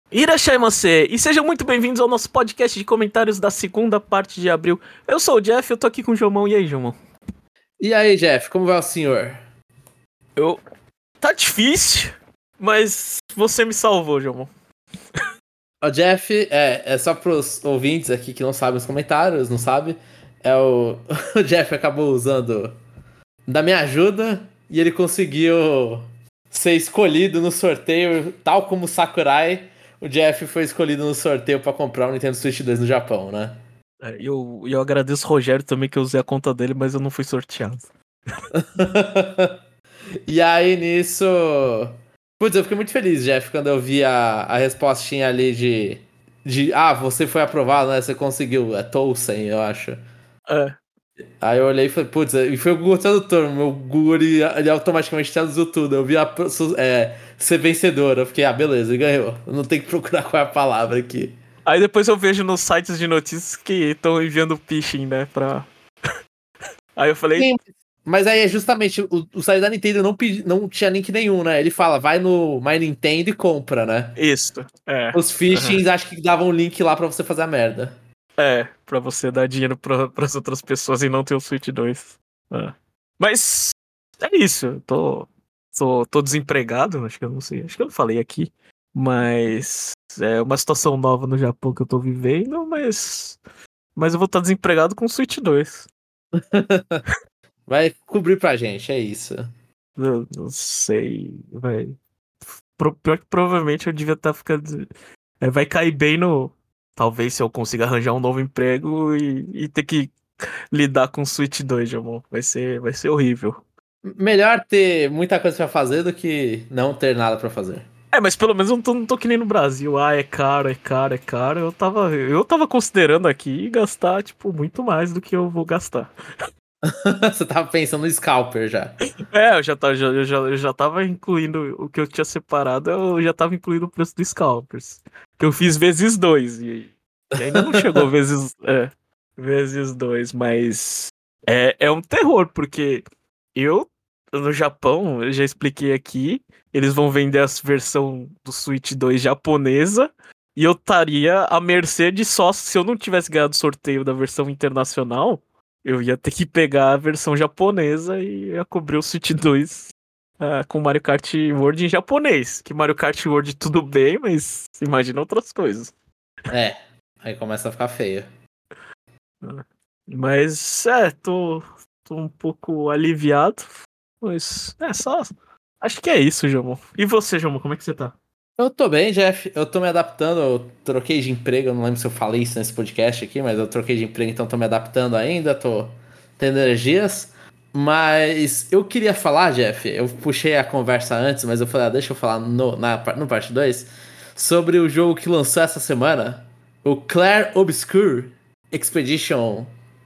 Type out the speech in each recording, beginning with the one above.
Irashaimase, e sejam muito bem-vindos ao nosso podcast de comentários da segunda parte de abril. Eu sou o Jeff, eu tô aqui com o Jomão. E aí, Jomão? E aí, Jeff, como vai o senhor? Tá difícil, mas você me salvou, Jomão. O Jeff, é só pros ouvintes aqui que não sabem os comentários, não sabe? O Jeff acabou usando da minha ajuda e ele conseguiu ser escolhido no sorteio, tal como o Sakurai. O Jeff foi escolhido no sorteio pra comprar o Nintendo Switch 2 no Japão, né? Eu agradeço o Rogério também, que eu usei a conta dele, mas eu não fui sorteado. E aí, nisso... Putz, eu fiquei muito feliz, Jeff, quando eu vi a respostinha ali você foi aprovado, né? Você conseguiu. É Tolkien, eu acho. É. Aí eu olhei e falei, putz, e foi o Google Tradutor. Meu Google, ele automaticamente traduziu tudo. Eu vi ser vencedor. Eu fiquei, beleza, ele ganhou. Eu não tenho que procurar qual é a palavra aqui. Aí depois eu vejo nos sites de notícias que estão enviando phishing, né, pra... Aí eu falei... Sim, mas aí é justamente, o site da Nintendo não tinha link nenhum, né? Ele fala, vai no My Nintendo e compra, né? Isso, é. Os phishings acho que davam um link lá pra você fazer a merda. Pra você dar dinheiro pras outras pessoas e não ter o Switch 2. É. Mas é isso, eu tô desempregado, acho que eu não sei, acho que eu não falei aqui. Mas é uma situação nova no Japão que eu tô vivendo, mas eu vou estar desempregado com o Switch 2. Vai cobrir pra gente, é isso. Eu não sei, vai. Pior que provavelmente eu devia estar ficando. Vai cair bem no. Talvez se eu consiga arranjar um novo emprego e ter que lidar com o Switch 2, Jamon. Vai ser horrível. Melhor ter muita coisa pra fazer do que não ter nada pra fazer. Mas pelo menos eu não tô que nem no Brasil. É caro, é caro, é caro. Eu tava considerando aqui gastar, tipo, muito mais do que eu vou gastar. Você tava pensando no scalper já. Eu já tava incluindo o que eu tinha separado, eu já tava incluindo o preço do Scalpers. Que eu fiz vezes 2. E ainda não chegou vezes 2, mas é um terror, porque eu, no Japão, eu já expliquei aqui, eles vão vender a versão do Switch 2 japonesa, e eu estaria à mercê de só se eu não tivesse ganhado o sorteio da versão internacional. Eu ia ter que pegar a versão japonesa e ia cobrir o Switch 2 com Mario Kart World em japonês. Que Mario Kart World tudo bem, mas imagina outras coisas. Aí começa a ficar feio. Mas, tô um pouco aliviado. Mas, só... Acho que é isso, Jomo. E você, Jomo, como é que você tá? Eu tô bem, Jeff. Eu tô me adaptando. Eu troquei de emprego. Eu não lembro se eu falei isso nesse podcast aqui, mas eu troquei de emprego, então tô me adaptando ainda. Tô tendo energias. Mas eu queria falar, Jeff. Eu puxei a conversa antes, mas eu falei, deixa eu falar no parte 2 sobre o jogo que lançou essa semana, o Clair Obscur Expedition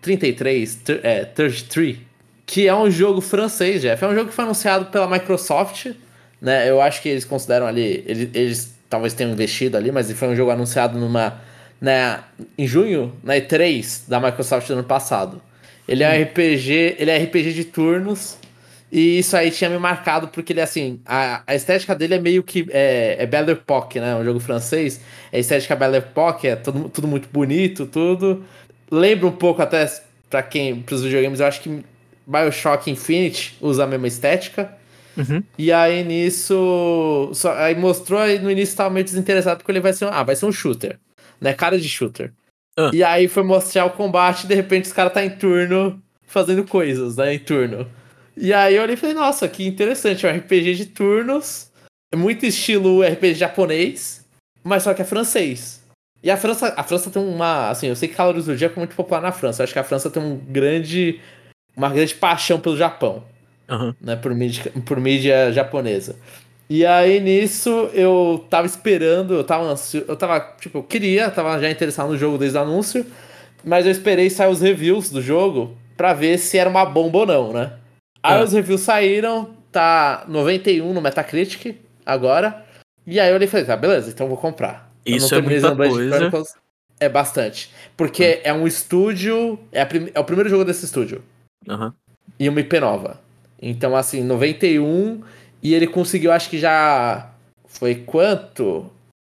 33, que é um jogo francês, Jeff. É um jogo que foi anunciado pela Microsoft, né? Eu acho que eles consideram ali, eles talvez tenham investido ali, mas foi um jogo anunciado em junho, na E3 da Microsoft do ano passado. Ele é um RPG, ele é RPG de turnos, e isso aí tinha me marcado porque ele, assim, a estética dele é meio que Belle Époque, né? Um jogo francês. A estética Belle Époque é tudo muito bonito, tudo. Lembra um pouco até, pros videogames, eu acho que BioShock Infinite usa a mesma estética. Uhum. E aí nisso. Aí mostrou, aí no início tava meio desinteressado porque ele vai ser um shooter. Né? Cara de shooter. E aí foi mostrar o combate e de repente os caras tá em turno fazendo coisas, né? Em turno. E aí eu olhei e falei, nossa, que interessante, é um RPG de turnos. É muito estilo RPG japonês, mas só que é francês. E a França tem uma. Assim, eu sei que Cavaleiros do Zodíaco é muito popular na França. Eu acho que a França tem uma grande paixão pelo Japão. Uhum. Né, por mídia japonesa. E aí nisso eu tava esperando, eu tava ansioso, tipo, tava já interessado no jogo desde o anúncio, mas eu esperei sair os reviews do jogo pra ver se era uma bomba ou não, né? Aí os reviews saíram, tá 91 no Metacritic agora, e aí eu olhei e falei, tá, beleza, então eu vou comprar. Eu não Isso é terminei muita Xenoblade coisa. Chronicles, é bastante. Porque é um estúdio, é o primeiro jogo desse estúdio. Uhum. E uma IP nova. Então, assim, 91. E ele conseguiu, acho que já. Foi quanto?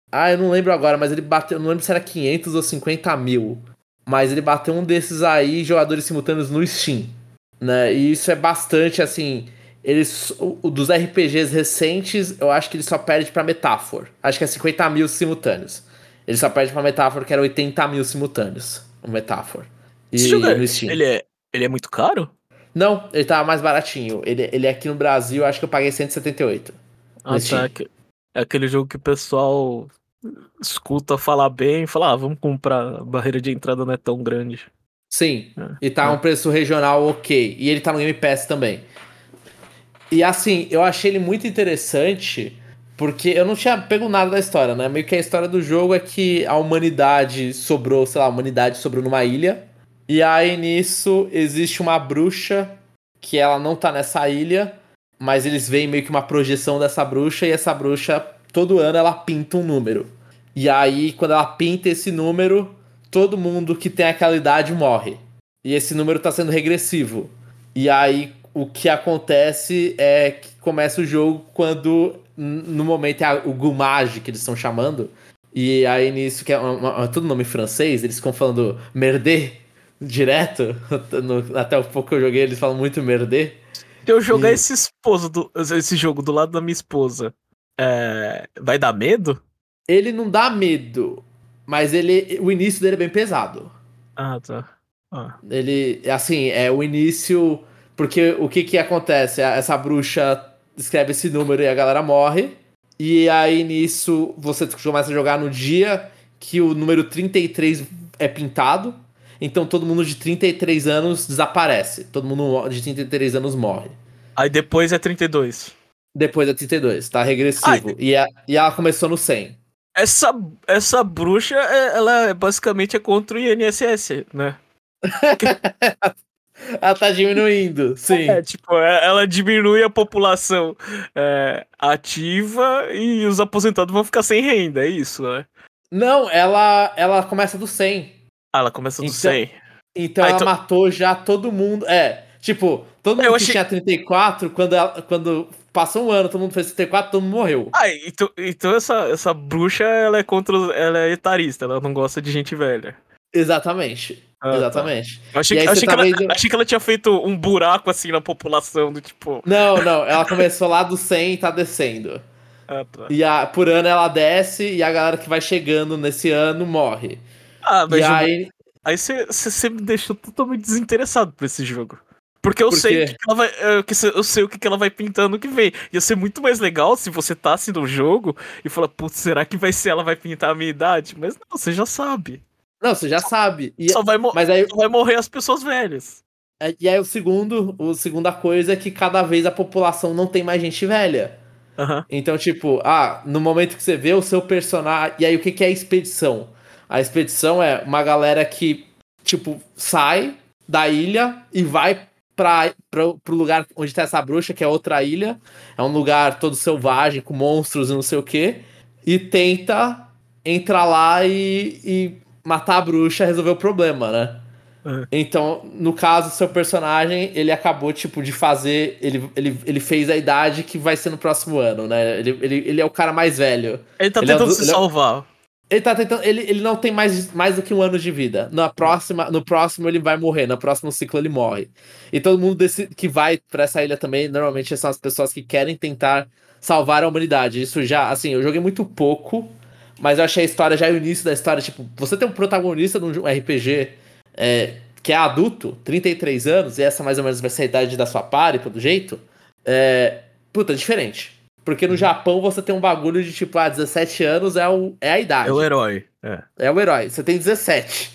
Ah, eu não lembro agora, mas ele bateu. Eu não lembro se era 500 ou 50 mil. Mas ele bateu um desses aí, jogadores simultâneos no Steam. Né? E isso é bastante assim. Eles, o dos RPGs recentes, eu acho que ele só perde pra Metaphor. Acho que é 50 mil simultâneos. Ele só perde pra Metaphor, que era 80 mil simultâneos. O Metaphor. Esse jogo, E no Steam. ele é muito caro? Não, ele tava mais baratinho. Ele aqui no Brasil, acho que eu paguei 178 no Ah, tá. Steam. É aquele jogo que o pessoal escuta falar bem e fala, vamos comprar, a barreira de entrada não é tão grande. Sim. E É, tá um é. preço regional ok. E ele tá no Game Pass também. E assim, eu achei ele muito interessante, porque eu não tinha pego nada da história, né? Meio que a história do jogo é que a humanidade sobrou, sei lá, a humanidade sobrou numa ilha. E aí nisso existe uma bruxa que ela não tá nessa ilha, mas eles veem meio que uma projeção dessa bruxa e essa bruxa, todo ano, ela pinta um número. E aí, quando ela pinta esse número, todo mundo que tem aquela idade morre. E esse número tá sendo regressivo. E aí, o que acontece é que começa o jogo quando, no momento, é o Gumage, que eles estão chamando. E aí, nisso, que é todo nome francês, eles ficam falando merde direto. Até o pouco que eu joguei, eles falam muito merde. Se eu jogar E esse jogo do lado da minha esposa, vai dar medo? ele não dá medo, mas o início dele é bem pesado. Ah, tá. Ah. Ele, assim, é o início. Porque o que que acontece? Essa bruxa escreve esse número e a galera morre. E aí nisso você começa a jogar no dia que o número 33 é pintado. Então todo mundo de 33 anos desaparece. Todo mundo de 33 anos morre. Aí depois é 32. Depois é 32, tá Ah, regressivo. E ela começou no 100. essa, essa bruxa, ela basicamente é contra o INSS, né? Ela tá diminuindo, sim. Tipo, ela diminui a população ativa e os aposentados vão ficar sem renda, é isso, né? Não, ela começa do 100. Ah, ela começa do Então, 100. então Ah, ela então. matou já todo mundo. É, tipo, todo mundo Eu que achei. tinha 34, quando passou um ano, todo mundo fez 34, todo mundo morreu. Ah, então essa bruxa, ela é contra. Ela é etarista, ela não gosta de gente velha. Exatamente. Ah, tá. Exatamente. Eu achei E que, aí você achei que tá ela, vendo. achei que ela tinha feito um buraco assim na população, do tipo. Não, não, ela começou lá do 100 e tá descendo. Ah, tá. E por ano ela desce e a galera que vai chegando nesse ano morre. Ah, E mas aí. aí você me deixou totalmente desinteressado por esse jogo. Porque eu Por sei o que quê? que ela vai. Eu sei o que que ela vai pintando que vem. Ia ser muito mais legal se você tá assim no jogo e fala, putz, será que vai ser ela vai pintar a minha idade? Mas não, você já sabe. Não, você já sabe. Mas Só vai morrer as pessoas velhas. e aí o segunda coisa é que cada vez a população não tem mais gente velha. Aham. Então, tipo, no momento que você vê o seu personagem. E aí, o que que é a expedição? A expedição é uma galera que, tipo, sai da ilha e vai pro lugar onde tá essa bruxa, que é outra ilha. É um lugar todo selvagem, com monstros e não sei o quê. E tenta entrar lá e matar a bruxa e resolver o problema, né? Aham. Então, no caso, seu personagem, ele acabou, tipo, de fazer. Ele fez a idade que vai ser no próximo ano, né? Ele é o cara mais velho. Ele tá Ele, é, tentando se ele, é- salvar. ele tá tentando. Ele não tem mais do que um ano de vida. No próximo ele vai morrer. No próximo ciclo ele morre. E todo mundo que vai pra essa ilha também, normalmente são as pessoas que querem tentar salvar a humanidade. Isso já, assim, eu joguei muito pouco, mas eu achei a história, já o início da história, tipo, você tem um protagonista num RPG que é adulto, 33 anos, e essa mais ou menos vai ser a idade da sua party, pelo jeito, puta, diferente. Porque no Japão você tem um bagulho de tipo, 17 anos é a É o idade. herói. É. É o herói. Você tem 17.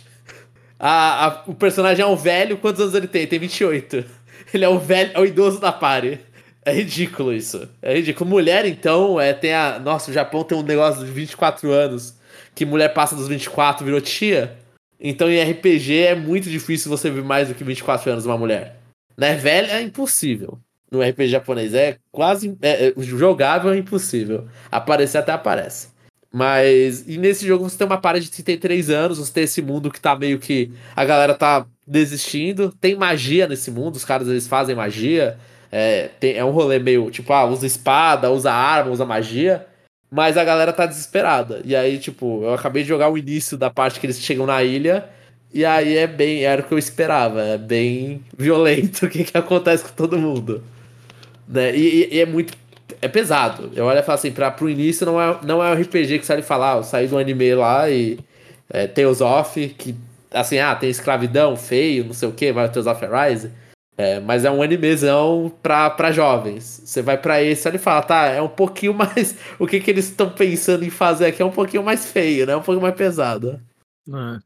O personagem é um velho, quantos anos ele tem? Tem 28. Ele é o velho, é o idoso da party. É ridículo isso. É ridículo. Mulher, então, tem a. Nossa, o Japão tem um negócio de 24 anos. Que mulher passa dos 24, virou tia. Então em RPG é muito difícil você ver mais do que 24 anos uma mulher. Né? Velha é impossível. No RPG japonês é quase. Jogável é impossível. Aparecer até aparece. Mas. E nesse jogo você tem uma party de 33 anos, você tem esse mundo que tá meio que. A galera tá desistindo. Tem magia nesse mundo, os caras eles fazem magia. É um rolê meio tipo, usa espada, usa arma, usa magia. mas a galera tá desesperada. E aí, tipo, eu acabei de jogar o início da parte que eles chegam na ilha, e aí era o que eu esperava, é bem violento o que acontece com todo mundo. Né? E é muito. É pesado. Eu olho e falo assim, pro início não é um RPG que sai de falar, eu saí do anime lá e Tales of, que assim, tem escravidão, feio, não sei o que, vai Tales of Arise. Mas é um animezão pra jovens. Você vai pra esse e fala, tá, é um pouquinho mais. O que eles estão pensando em fazer aqui é um pouquinho mais feio, né? Um pouquinho mais pesado. É.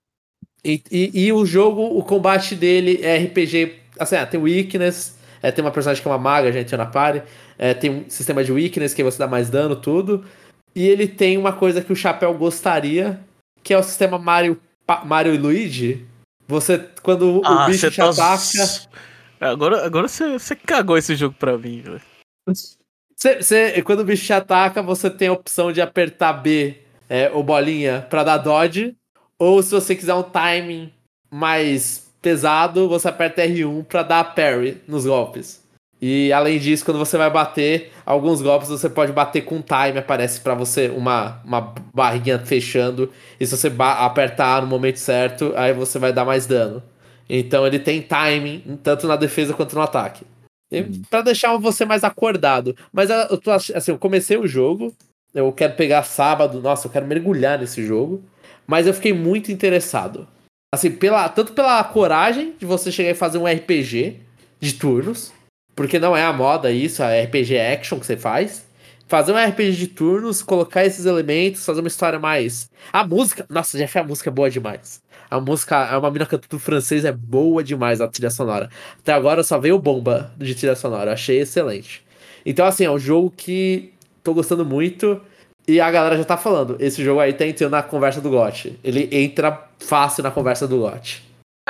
E o jogo, o combate dele é RPG. Assim, tem weakness, tem uma personagem que é uma maga, a gente na party. Tem um sistema de weakness que você dá mais dano, tudo. E ele tem uma coisa que o Chapéu gostaria, que é o sistema Mario e Luigi. Você, quando o bicho você te tá. ataca. Agora você cagou esse jogo pra mim, velho. Quando o bicho te ataca, você tem a opção de apertar B ou bolinha pra dar dodge. Ou se você quiser um timing mais pesado, você aperta R1 pra dar parry nos golpes. E além disso, quando você vai bater, alguns golpes você pode bater com time, aparece pra você uma barriguinha fechando. E se você apertar A no momento certo, aí você vai dar mais dano. Então ele tem timing, tanto na defesa quanto no ataque. Pra deixar você mais acordado. Mas eu tô assim, eu comecei o jogo. Eu quero pegar sábado. Nossa, eu quero mergulhar nesse jogo. Mas eu fiquei muito interessado. Assim, tanto pela coragem de você chegar e fazer um RPG de turnos. Porque não é a moda isso, é RPG action que você faz. Fazer um RPG de turnos, colocar esses elementos, fazer uma história mais. A música. Nossa, Jeff, a música é boa demais. A música é uma mina cantando francês, é boa demais a trilha sonora. Até agora só veio bomba de trilha sonora, eu achei excelente. Então, assim, é um jogo que tô gostando muito. E a galera já tá falando, esse jogo aí tá entrando na conversa do GOT. Ele entra fácil na conversa do GOT.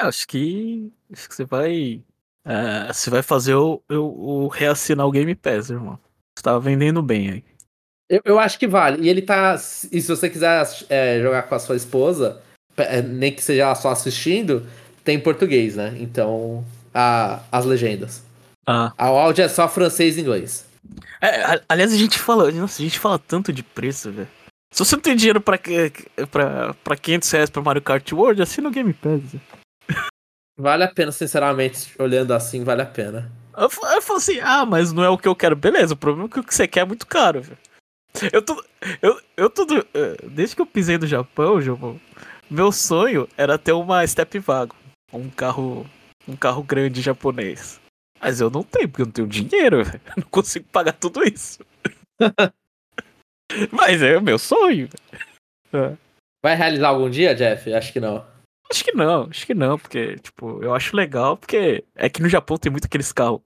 Acho que você vai fazer eu reassinar o Game Pass, irmão. Você tá vendendo bem aí. Eu acho que vale. E ele tá. E se você quiser jogar com a sua esposa, nem que seja ela só assistindo, tem em português, né? Então, as legendas. Ah. A áudio é só francês e inglês. Aliás, a gente fala tanto de preço, velho. Se você não tem dinheiro pra R$ 500 pra Mario Kart World, assina o Game Pass. Véio. Vale a pena, sinceramente, olhando assim, vale a pena. Eu falo assim, mas não é o que eu quero. Beleza, o problema é que o que você quer é muito caro, velho. Desde que eu pisei no Japão, João, meu sonho era ter uma Stepwagon, um carro grande japonês. Mas eu não tenho, porque eu não tenho dinheiro, velho. Eu não consigo pagar tudo isso. Mas é o meu sonho. É. Vai realizar algum dia, Jeff? Acho que não. Acho que não, porque, tipo, eu acho legal, porque é que no Japão tem muito aqueles carros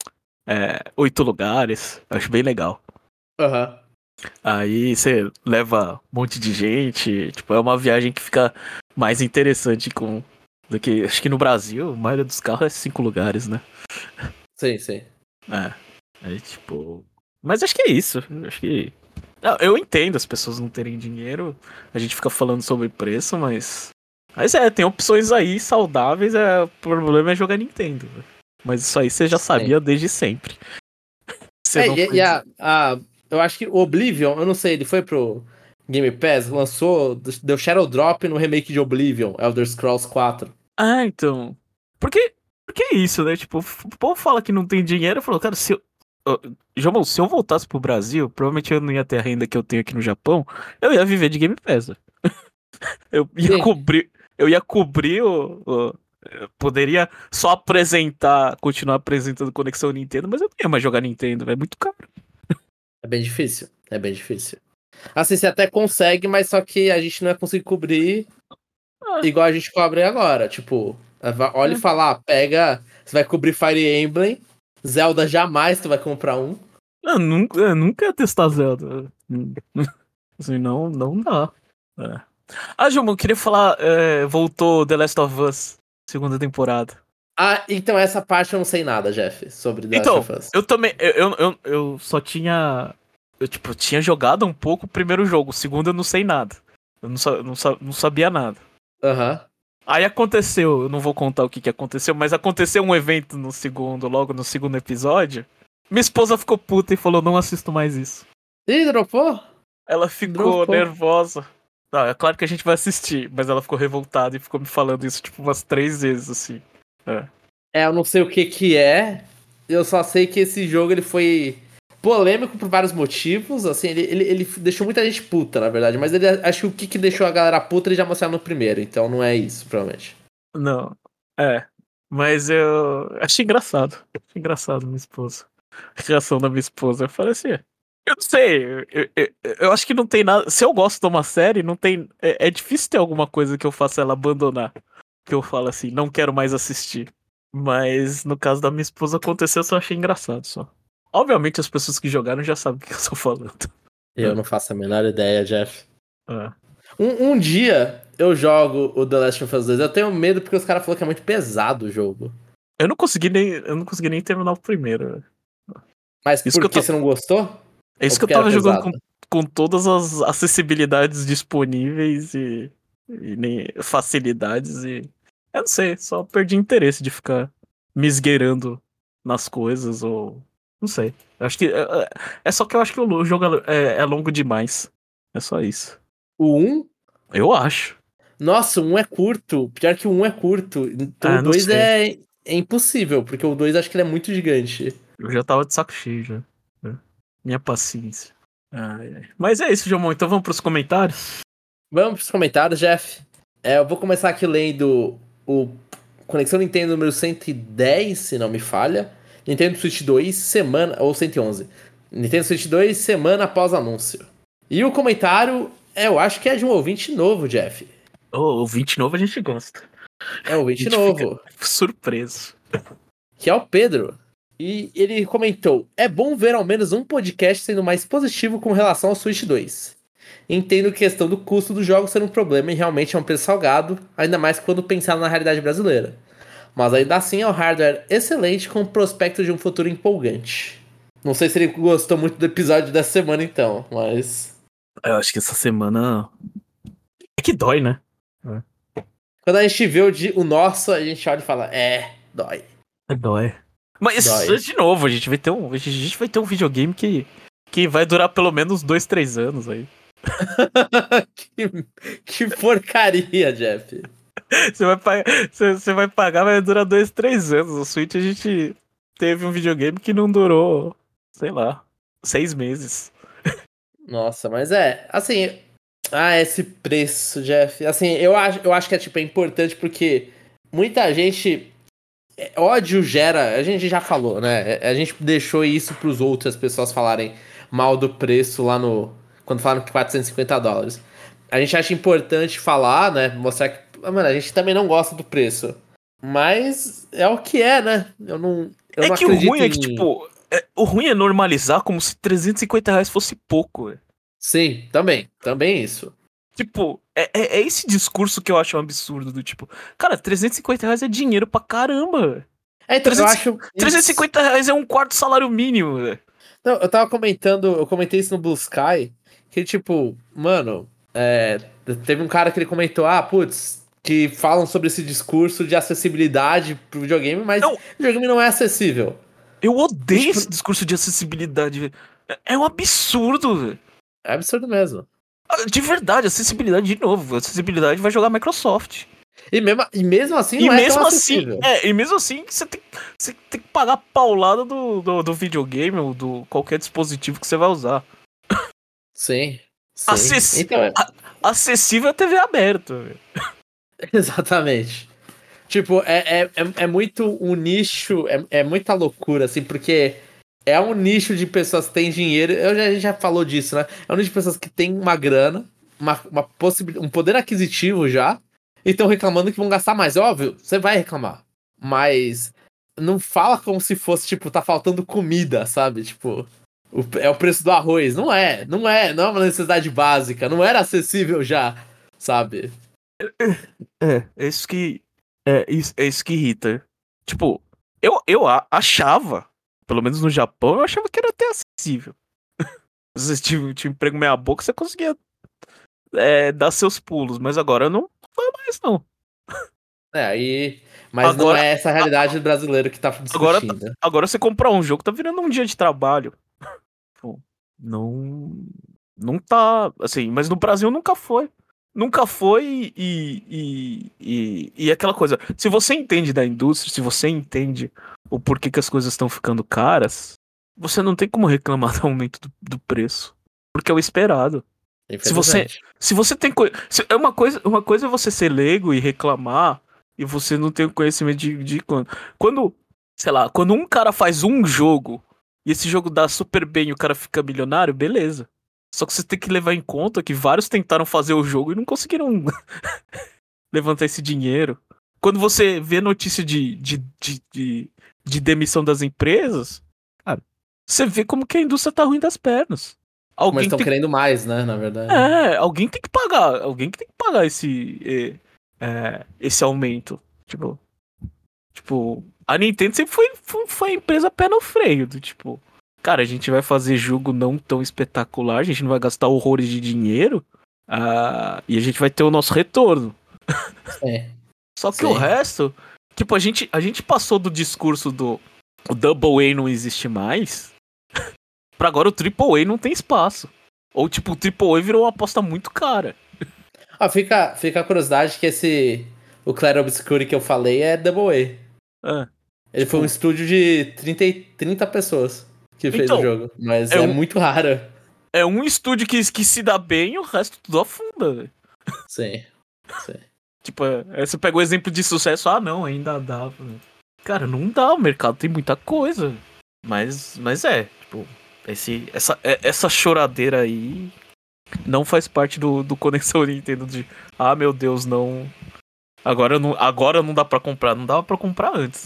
8 lugares, eu acho bem legal. Aham. Aí você leva um monte de gente, tipo, é uma viagem que fica mais interessante do que, acho que no Brasil, a maioria dos carros é 5 lugares, né? Sim, sim. Aí, tipo... Mas acho que é isso, acho que... Não, eu entendo as pessoas não terem dinheiro, a gente fica falando sobre preço, mas... Mas tem opções aí saudáveis, o problema é jogar Nintendo. Mas isso aí você já sabia desde sempre. Você não foi... Eu acho que o Oblivion, eu não sei, ele foi pro Game Pass, deu Shadow Drop no remake de Oblivion, Elder Scrolls 4. Então. Porque é isso, né? Tipo, o povo fala que não tem dinheiro, eu falo, cara, João, se eu voltasse pro Brasil, provavelmente eu não ia ter a renda que eu tenho aqui no Japão, eu ia viver de Game Pass. Eu ia cobrir. Eu ia cobrir poderia só continuar apresentando Conexão Nintendo, mas eu não ia mais jogar Nintendo, é muito caro. É bem difícil, é bem difícil. Assim, você até consegue, mas só que a gente não ia conseguir cobrir igual a gente cobre agora. Tipo, olha e fala, você vai cobrir Fire Emblem, Zelda jamais tu vai comprar um. Eu nunca ia testar Zelda. Assim, não dá. João, eu queria falar, voltou The Last of Us, segunda temporada. Então essa parte eu não sei nada, Jeff, sobre The Last of Us. Eu também, eu só tinha, tinha jogado um pouco o primeiro jogo, o segundo eu não sei nada. Eu não sabia nada. Aham. Aí aconteceu, eu não vou contar o que aconteceu, mas aconteceu um evento logo no segundo episódio. Minha esposa ficou puta e falou, não assisto mais isso. Ih, dropou? Ela ficou Dropou. nervosa. Não, é claro que a gente vai assistir, mas ela ficou revoltada e ficou me falando isso, tipo, umas 3 vezes, assim. É. É, eu não sei o que que é. Eu só sei que esse jogo ele foi polêmico por vários motivos. Assim, ele deixou muita gente puta, na verdade. Mas ele acho que o que deixou a galera puta ele já mostrou no primeiro. Então não é isso, provavelmente. Não, é. Mas eu achei engraçado. Achei engraçado, minha esposa. A reação da minha esposa. Eu falei assim, eu não sei, eu acho que não tem nada. Se eu gosto de uma série, não tem. É difícil ter alguma coisa que eu faça ela abandonar. Que eu falo assim, não quero mais assistir. Mas no caso da minha esposa aconteceu, eu só achei engraçado só. Obviamente as pessoas que jogaram já sabem o que eu estou falando. Eu não faço a menor ideia, Jeff. É. Um dia eu jogo o The Last of Us 2. Eu tenho medo porque os caras falaram que é muito pesado o jogo. Eu não consegui nem terminar o primeiro. Mas Isso que por eu, que ta- você não gostou? é Ou isso que eu porque era tava jogando pesado? com todas as acessibilidades disponíveis e nem facilidades e. Eu não sei, só perdi interesse de ficar me esgueirando nas coisas ou. Não sei. Eu acho que. É só que eu acho que o jogo é longo demais. É só isso. O um. Eu acho. Nossa, o 1 é curto. Pior que o 1 é curto. Então o Ah, não 2 sei. é impossível, porque o 2 acho que ele é muito gigante. Eu já tava de saco cheio já. Né? Minha paciência. Ai, ai. Mas é isso, Jomon. Então vamos pros comentários. Vamos pros comentários, Jeff. Eu vou começar aqui lendo o Conexão Nintendo número 110, se não me falha. Nintendo Switch 2, semana. Ou 111. Nintendo Switch 2, semana após anúncio. E o comentário, eu acho que é de um ouvinte novo, Jeff. Ô, ouvinte novo a gente gosta. É um A ouvinte gente fica novo, surpreso. que é o Pedro. E ele comentou: é bom ver ao menos um podcast sendo mais positivo com relação ao Switch 2. Entendo que a questão do custo do jogo ser um problema e realmente é um preço salgado, ainda mais quando pensar na realidade brasileira. Mas ainda assim é um hardware excelente com o prospecto de um futuro empolgante. Não sei se ele gostou muito do episódio dessa semana então, mas. Eu acho que essa semana. É que dói, né? É, Quando a gente vê o nosso, a gente olha e fala: dói. dói. Mas, Dói. de novo, a gente vai ter um videogame que vai durar pelo menos 2, 3 anos aí. que, que porcaria, Jeff. Você vai pagar, vai durar 2, 3 anos. O Switch a gente teve um videogame que não durou, sei lá, 6 meses. Nossa, mas assim, esse preço, Jeff. Assim, eu acho que é importante porque muita gente ódio gera, a gente já falou, né? A gente deixou isso pros outras pessoas falarem mal do preço lá no quando falaram que US$ 450. A gente acha importante falar, né, mostrar que, mano, a gente também não gosta do preço. Mas é o que é, né? Eu É não que o ruim acredito é que, em. tipo, o ruim é normalizar como se R$ 350 fosse pouco, velho. Sim, também isso. Tipo, é esse discurso que eu acho um absurdo, do tipo, cara, R$ 350 é dinheiro pra caramba. Então, eu 300, acho isso. R$ 350 é um quarto salário mínimo, velho. Não, eu comentei isso no Blue Sky, que tipo, mano, teve um cara que ele comentou, putz, que falam sobre esse discurso de acessibilidade pro videogame, mas o Não, videogame não é acessível. eu E, odeio tipo, esse discurso de acessibilidade, velho. É um absurdo, velho. é absurdo mesmo. De verdade, acessibilidade de novo. Acessibilidade vai jogar Microsoft. E mesmo assim E não é tão mesmo assim, acessível. você tem que pagar a paulada do videogame ou do qualquer dispositivo que você vai usar. Sim, sim. Acess... Então, Acessível é TV aberta, velho. exatamente. Tipo, é muito um nicho, é muita loucura, assim, porque é um nicho de pessoas que têm dinheiro. A gente já falou disso, né? É um nicho de pessoas que têm uma grana, um poder aquisitivo já, e estão reclamando que vão gastar mais. Óbvio, você vai reclamar. Mas não fala como se fosse, tipo, tá faltando comida, sabe? Tipo, é o preço do arroz. Não é uma necessidade básica, não era acessível já, sabe? É isso que. É isso que irrita. Tipo, eu achava, pelo menos no Japão, eu achava que era até acessível. Você tinha emprego meia boca, você conseguia dar seus pulos, mas agora não vai mais, não. Aí. Mas não Agora, é essa a a- realidade do brasileiro que tá agora, discutindo. agora você comprar um jogo, tá virando um dia de trabalho. Pô, não. Não tá, assim, mas no Brasil nunca foi. Nunca foi e aquela coisa. Se você entende da indústria, se você entende o porquê que as coisas estão ficando caras, você não tem como reclamar do aumento do preço. Porque é o esperado. Se você, Infelizmente. se você tem é uma coisa é você ser leigo e reclamar e você não ter o conhecimento de quando, sei lá, quando um cara faz um jogo e esse jogo dá super bem e o cara fica milionário, beleza. Só que você tem que levar em conta que vários tentaram fazer o jogo e não conseguiram levantar esse dinheiro. Quando você vê notícia de demissão das empresas, cara, você vê como que a indústria tá ruim das pernas. Como eles Alguém estão tem querendo mais, né, na verdade. alguém que tem que pagar esse aumento. Tipo, a Nintendo sempre foi a empresa pé no freio, do tipo, cara, a gente vai fazer jogo não tão espetacular, a gente não vai gastar horrores de dinheiro, e a gente vai ter o nosso retorno. Sim. Só que o Sim. resto, tipo, a gente passou do discurso do o Double A não existe mais, pra agora o Triple A não tem espaço. Ou tipo, o Triple A virou uma aposta muito cara. Fica a curiosidade que o Clair Obscure que eu falei é Double A. É, Ele foi um tipo, estúdio de 30 pessoas que fez o então, jogo, mas é é um, muito raro. é um estúdio que se dá bem e o resto tudo afunda, velho. Sim, sim. Tipo, você pega o exemplo de sucesso, não, ainda dá. Cara, não dá, o mercado tem muita coisa. Mas tipo, essa choradeira aí não faz parte do Conexão Nintendo de, meu Deus, não. Agora não dá pra comprar. Não dava pra comprar antes.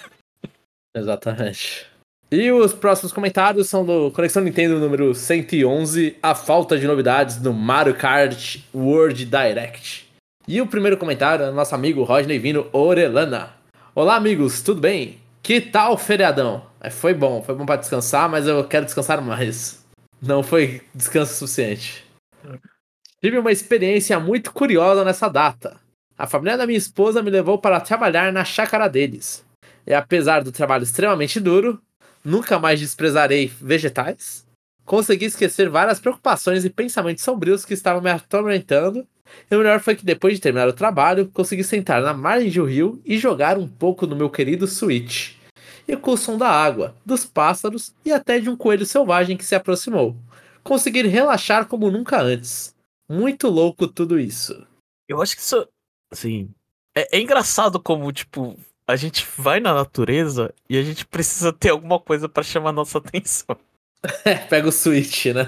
Exatamente. E os próximos comentários são do Conexão Nintendo número 111, a falta de novidades no Mario Kart World Direct. E o primeiro comentário é do nosso amigo Rodney Vino Orelana. Olá, amigos, tudo bem? Que tal o feriadão? Foi bom pra descansar, mas eu quero descansar mais. Não foi descanso suficiente. Tive uma experiência muito curiosa nessa data. A família da minha esposa me levou para trabalhar na chácara deles. E apesar do trabalho extremamente duro, nunca mais desprezarei vegetais. Consegui esquecer várias preocupações e pensamentos sombrios que estavam me atormentando. E o melhor foi que depois de terminar o trabalho, consegui sentar na margem de um rio e jogar um pouco no meu querido Switch. E com o som da água, dos pássaros e até de um coelho selvagem que se aproximou. Consegui relaxar como nunca antes. Muito louco tudo isso. Eu acho que isso. Assim. É engraçado como, tipo, a gente vai na natureza e a gente precisa ter alguma coisa pra chamar nossa atenção. Pega o Switch, né?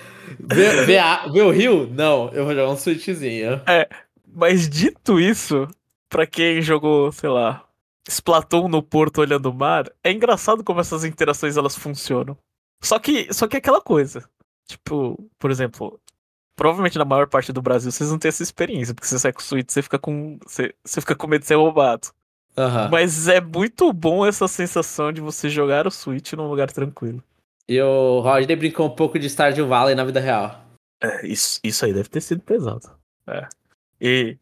Vê o rio? Não, eu vou jogar um Switchzinho. É, mas dito isso, pra quem jogou, sei lá, Splatoon no Porto olhando o mar, é engraçado como essas interações elas funcionam. Só que é aquela coisa. Tipo, por exemplo, provavelmente na maior parte do Brasil vocês não têm essa experiência, porque você sai com o Switch, você fica com medo de ser roubado. Aham. Mas é muito bom essa sensação de você jogar o Switch num lugar tranquilo. E o Rodney brincou um pouco de Stardew Valley na vida real. Isso aí deve ter sido pesado. É. E,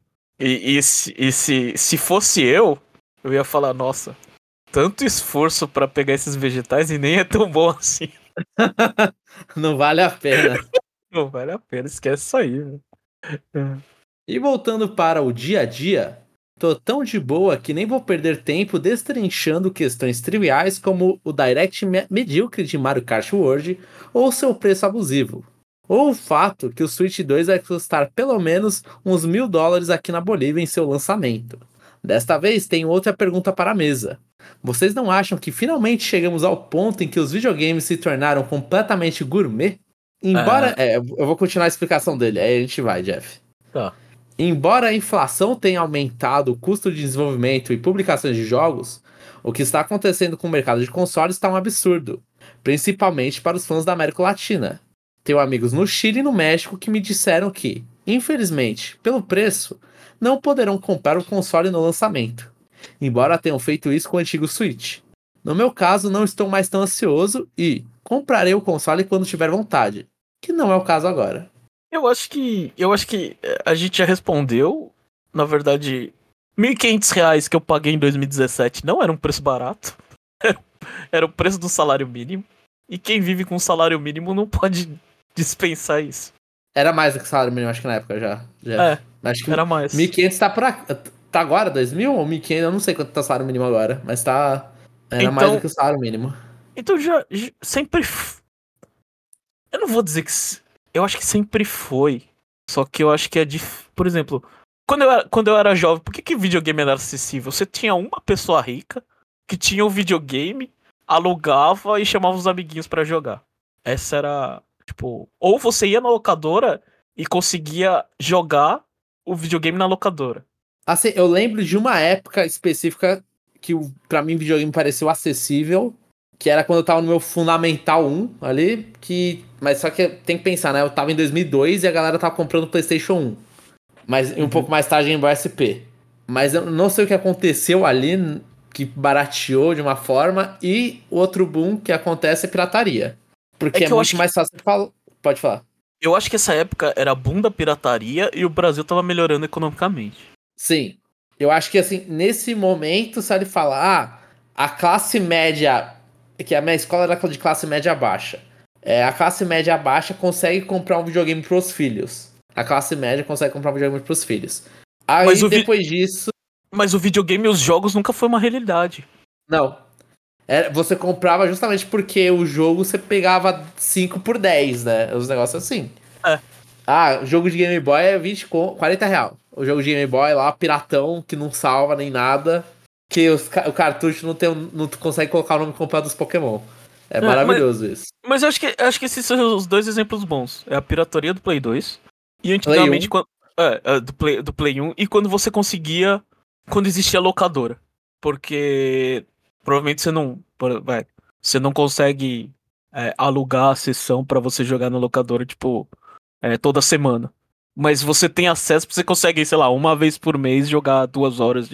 se fosse eu ia falar, nossa, tanto esforço pra pegar esses vegetais e nem é tão bom assim. Não vale a pena. Não vale a pena, esquece isso aí, velho. E voltando para o dia a dia, tô tão de boa que nem vou perder tempo destrinchando questões triviais como o direct medíocre de Mario Kart World ou seu preço abusivo. Ou o fato que o Switch 2 vai custar pelo menos uns $1.000 aqui na Bolívia em seu lançamento. Desta vez tenho outra pergunta para a mesa. Vocês não acham que finalmente chegamos ao ponto em que os videogames se tornaram completamente gourmet? Embora. Ah, Eu vou continuar a explicação dele, aí a gente vai, Jeff. tá. Embora a inflação tenha aumentado o custo de desenvolvimento e publicações de jogos, o que está acontecendo com o mercado de consoles está um absurdo, principalmente para os fãs da América Latina. Tenho amigos no Chile e no México que me disseram que, infelizmente, pelo preço, não poderão comprar o console no lançamento, embora tenham feito isso com o antigo Switch. No meu caso, não estou mais tão ansioso e comprarei o console quando tiver vontade, que não é o caso agora. Eu acho que a gente já respondeu. Na verdade, R$ 1.500 que eu paguei em 2017 não era um preço barato. Era o preço do salário mínimo. E quem vive com salário mínimo não pode dispensar isso. Era mais do que salário mínimo, acho que na época já. É, Acho que era mais. 1.500 tá tá agora, 2.000 ou 1.500? Eu não sei quanto tá o salário mínimo agora, mas tá. Era mais do Então, que o salário mínimo. então sempre. Eu não vou dizer que. Eu acho que sempre foi. Só que eu acho que é difícil. Por exemplo, quando eu era jovem, por que videogame era acessível? Você tinha uma pessoa rica que tinha um videogame, alugava e chamava os amiguinhos pra jogar. Essa era. Tipo. Ou você ia na locadora e conseguia jogar o videogame na locadora. Assim, eu lembro de uma época específica que pra mim videogame pareceu acessível, que era quando eu tava no meu Fundamental 1 ali, mas só que tem que pensar, né? Eu tava em 2002 e a galera tava comprando PlayStation 1. Mas um pouco mais tarde em SP. Mas eu não sei o que aconteceu ali, que barateou de uma forma, e o outro boom que acontece é pirataria. É Porque é que eu muito acho que. mais fácil falar. Pode falar. Eu acho que essa época era boom da pirataria e o Brasil tava melhorando economicamente. Sim. Eu acho que assim, nesse momento, se ele falar, a classe média, que a minha escola era de classe média baixa. A classe média baixa consegue comprar um videogame pros filhos. A classe média consegue comprar um videogame pros filhos. Mas Aí o, vi... depois disso, Mas o videogame e os jogos nunca foi uma realidade. não. Você comprava justamente porque o jogo você pegava 5 por 10, né? Os negócios assim. É. Ah, o jogo de Game Boy é 40 real. O jogo de Game Boy lá, piratão, que não salva nem nada. Que o cartucho não consegue colocar o nome completo dos Pokémon. É É, maravilhoso isso. mas eu acho que esses são os dois exemplos bons. É a pirataria do Play 2. E Play antigamente, 1. quando. Do Play 1. E quando você conseguia. Quando existia locadora. Porque provavelmente você não. Você não consegue alugar a sessão pra você jogar na locadora, tipo, toda semana. Mas você tem acesso, você consegue, sei lá, uma vez por mês jogar 2 horas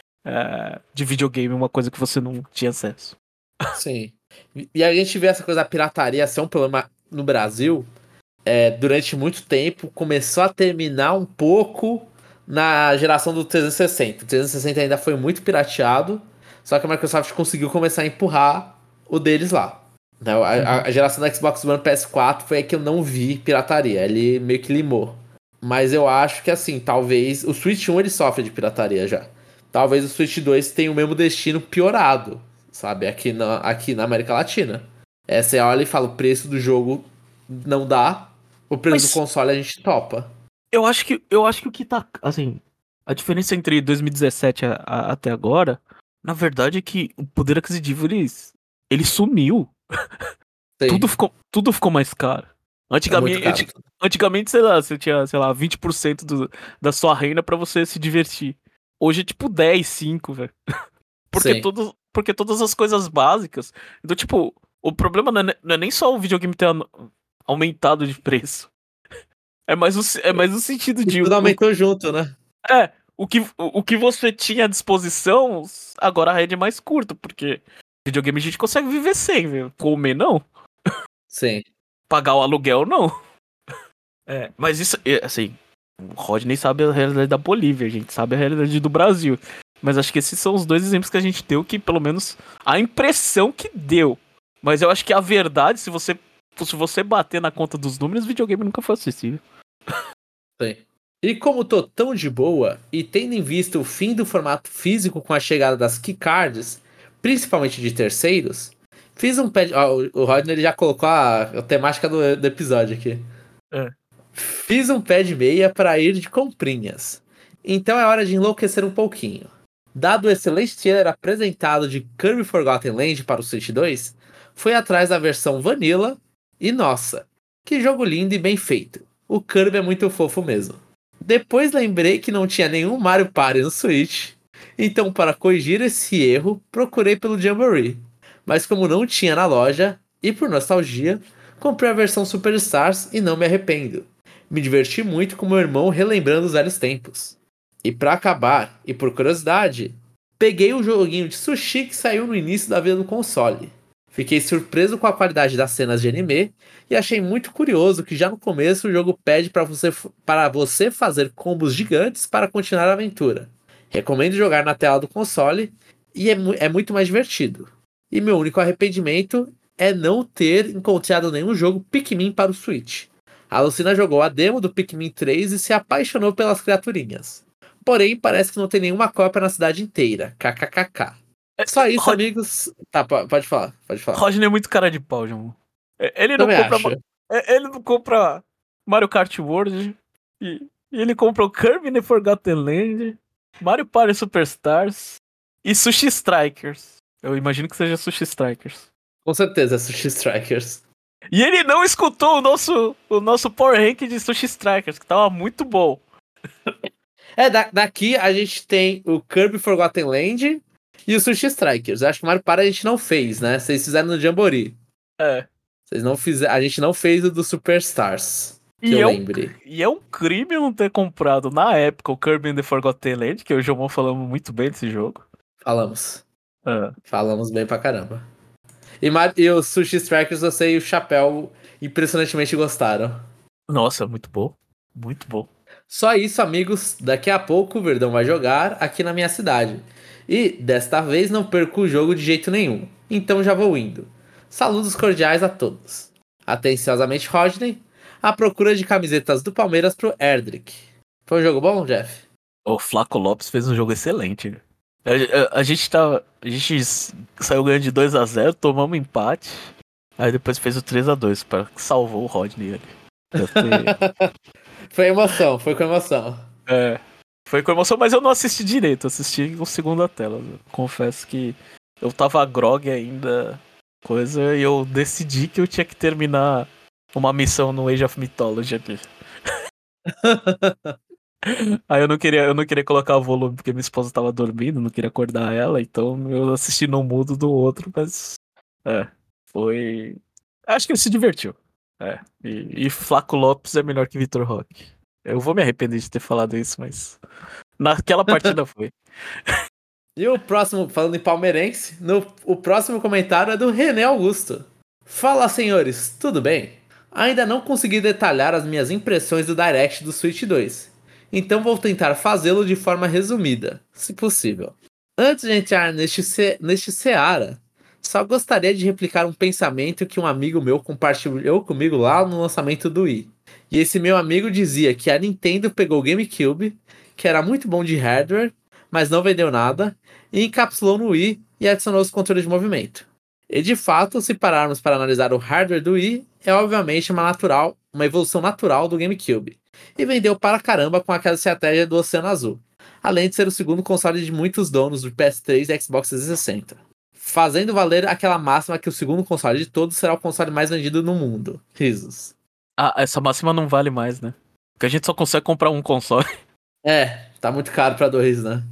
de videogame, uma coisa que você não tinha acesso. Sim. E a gente vê essa coisa da pirataria ser um problema no Brasil. Durante muito tempo, começou a terminar um pouco na geração do 360. O 360 ainda foi muito pirateado, só que a Microsoft conseguiu começar a empurrar o deles lá. Né, Uhum. a geração do Xbox One PS4 foi a que eu não vi pirataria, ele meio que limou. Mas eu acho que assim, talvez. O Switch 1 ele sofre de pirataria já. Talvez o Switch 2 tenha o mesmo destino piorado, sabe? Aqui na América Latina. Você olha e fala: o preço do jogo não dá, o preço do Mas console a gente topa. eu acho que o que tá. Assim, a diferença entre 2017 até agora, na verdade, é que o poder aquisitivo ele sumiu. Sim, Tudo ficou mais caro. é muito caro. Antigamente, sei lá, você tinha, sei lá, 20% da sua renda pra você se divertir. Hoje é tipo 10, 5, velho. Sim. Porque todas as coisas básicas. Então, tipo, o problema não é nem só o videogame ter aumentado de preço. É mais o sentido E de. tudo aumentou junto, né? O que você tinha à disposição, agora a rede é mais curta, porque videogame a gente consegue viver sem, velho. Comer não. Sim. Pagar o aluguel não. Mas isso, assim, o Rodney sabe a realidade da Bolívia, a gente sabe a realidade do Brasil. Mas acho que esses são os dois exemplos que a gente deu que, pelo menos, a impressão que deu. Mas eu acho que a verdade, se você bater na conta dos números, videogame nunca foi acessível. Sim. E como tô tão de boa, e tendo em vista o fim do formato físico com a chegada das keycards, principalmente de terceiros, fiz um pad. Ó, o Rodney ele já colocou a temática do episódio aqui. É. Fiz um pé de meia para ir de comprinhas. Então é hora de enlouquecer um pouquinho. Dado o excelente trailer apresentado de Kirby Forgotten Land para o Switch 2, fui atrás da versão Vanilla e nossa, que jogo lindo e bem feito. O Kirby é muito fofo mesmo. Depois lembrei que não tinha nenhum Mario Party no Switch, então para corrigir esse erro, procurei pelo Jamboree. Mas como não tinha na loja, e por nostalgia, comprei a versão Superstars e não me arrependo. Me diverti muito com meu irmão relembrando os velhos tempos. E pra acabar, e por curiosidade, peguei um joguinho de sushi que saiu no início da vida do console. Fiquei surpreso com a qualidade das cenas de anime e achei muito curioso que já no começo o jogo pede para você fazer combos gigantes para continuar a aventura. Recomendo jogar na tela do console e é muito mais divertido. E meu único arrependimento é não ter encontrado nenhum jogo Pikmin para o Switch. A Lucina jogou a demo do Pikmin 3 e se apaixonou pelas criaturinhas. Porém, parece que não tem nenhuma cópia na cidade inteira. KKKK. Só isso, amigos. Tá, pode falar, pode falar. Rodney é muito cara de pau, João. Ele não Também compra. acho. Ele não compra Mario Kart World. E ele comprou Kirby The Forgotten Land, Mario Party Superstars e Sushi Strikers. Eu imagino que seja Sushi Strikers. Com certeza, Sushi Strikers. E ele não escutou o nosso Power Rank de Sushi Strikers, que tava muito bom. Daqui a gente tem o Kirby Forgotten Land e o Sushi Strikers. Eu acho que o Mario Party a gente não fez, né? Vocês fizeram no Jamboree. Vocês não fizeram. A gente não fez o do Superstars. Que eu lembre. E é um crime não ter comprado na época o Kirby The Forgotten Land, que eu e o João falamos muito bem desse jogo. Falamos. Falamos bem pra caramba. E o Sushi Strikers, você e o Chapéu impressionantemente gostaram. Nossa, muito bom. Muito bom. Só isso, amigos. Daqui a pouco o Verdão vai jogar aqui na minha cidade. E desta vez não perco o jogo de jeito nenhum. Então já vou indo. Saludos cordiais a todos. Atenciosamente, Rodney. À procura de camisetas do Palmeiras pro Erdrick. Foi um jogo bom, Jeff? O Flaco Lopes fez um jogo excelente. A gente saiu ganhando de 2-0, tomamos empate. Aí depois fez o 3-2 para salvou o Rodney ali. Foi emoção, foi com emoção. Foi com emoção, mas eu não assisti direito, assisti o segundo a tela. Confesso que eu tava grog ainda, e eu decidi que eu tinha que terminar uma missão no Age of Mythology aqui. Aí eu não queria colocar o volume porque minha esposa tava dormindo, não queria acordar ela, então eu assisti no mudo do outro, mas foi. Acho que ele se divertiu. E Flaco Lopes é melhor que Vitor Roque. Eu vou me arrepender de ter falado isso, mas naquela partida foi. E o próximo, falando em palmeirense, o próximo comentário é do René Augusto. Fala, senhores, tudo bem? Ainda não consegui detalhar as minhas impressões do Direct do Switch 2. Então vou tentar fazê-lo de forma resumida, se possível. Antes de entrar neste seara, só gostaria de replicar um pensamento que um amigo meu compartilhou comigo lá no lançamento do Wii. E esse meu amigo dizia que a Nintendo pegou o GameCube, que era muito bom de hardware, mas não vendeu nada, e encapsulou no Wii e adicionou os controles de movimento. E de fato, se pararmos para analisar o hardware do Wii, é obviamente uma evolução natural do GameCube. E vendeu para caramba com aquela estratégia do Oceano Azul, além de ser o segundo console de muitos donos do PS3 e Xbox 360. Fazendo valer aquela máxima que o segundo console de todos será o console mais vendido no mundo. Risos. Essa máxima não vale mais, né? Porque a gente só consegue comprar um console. Tá muito caro para dois, né?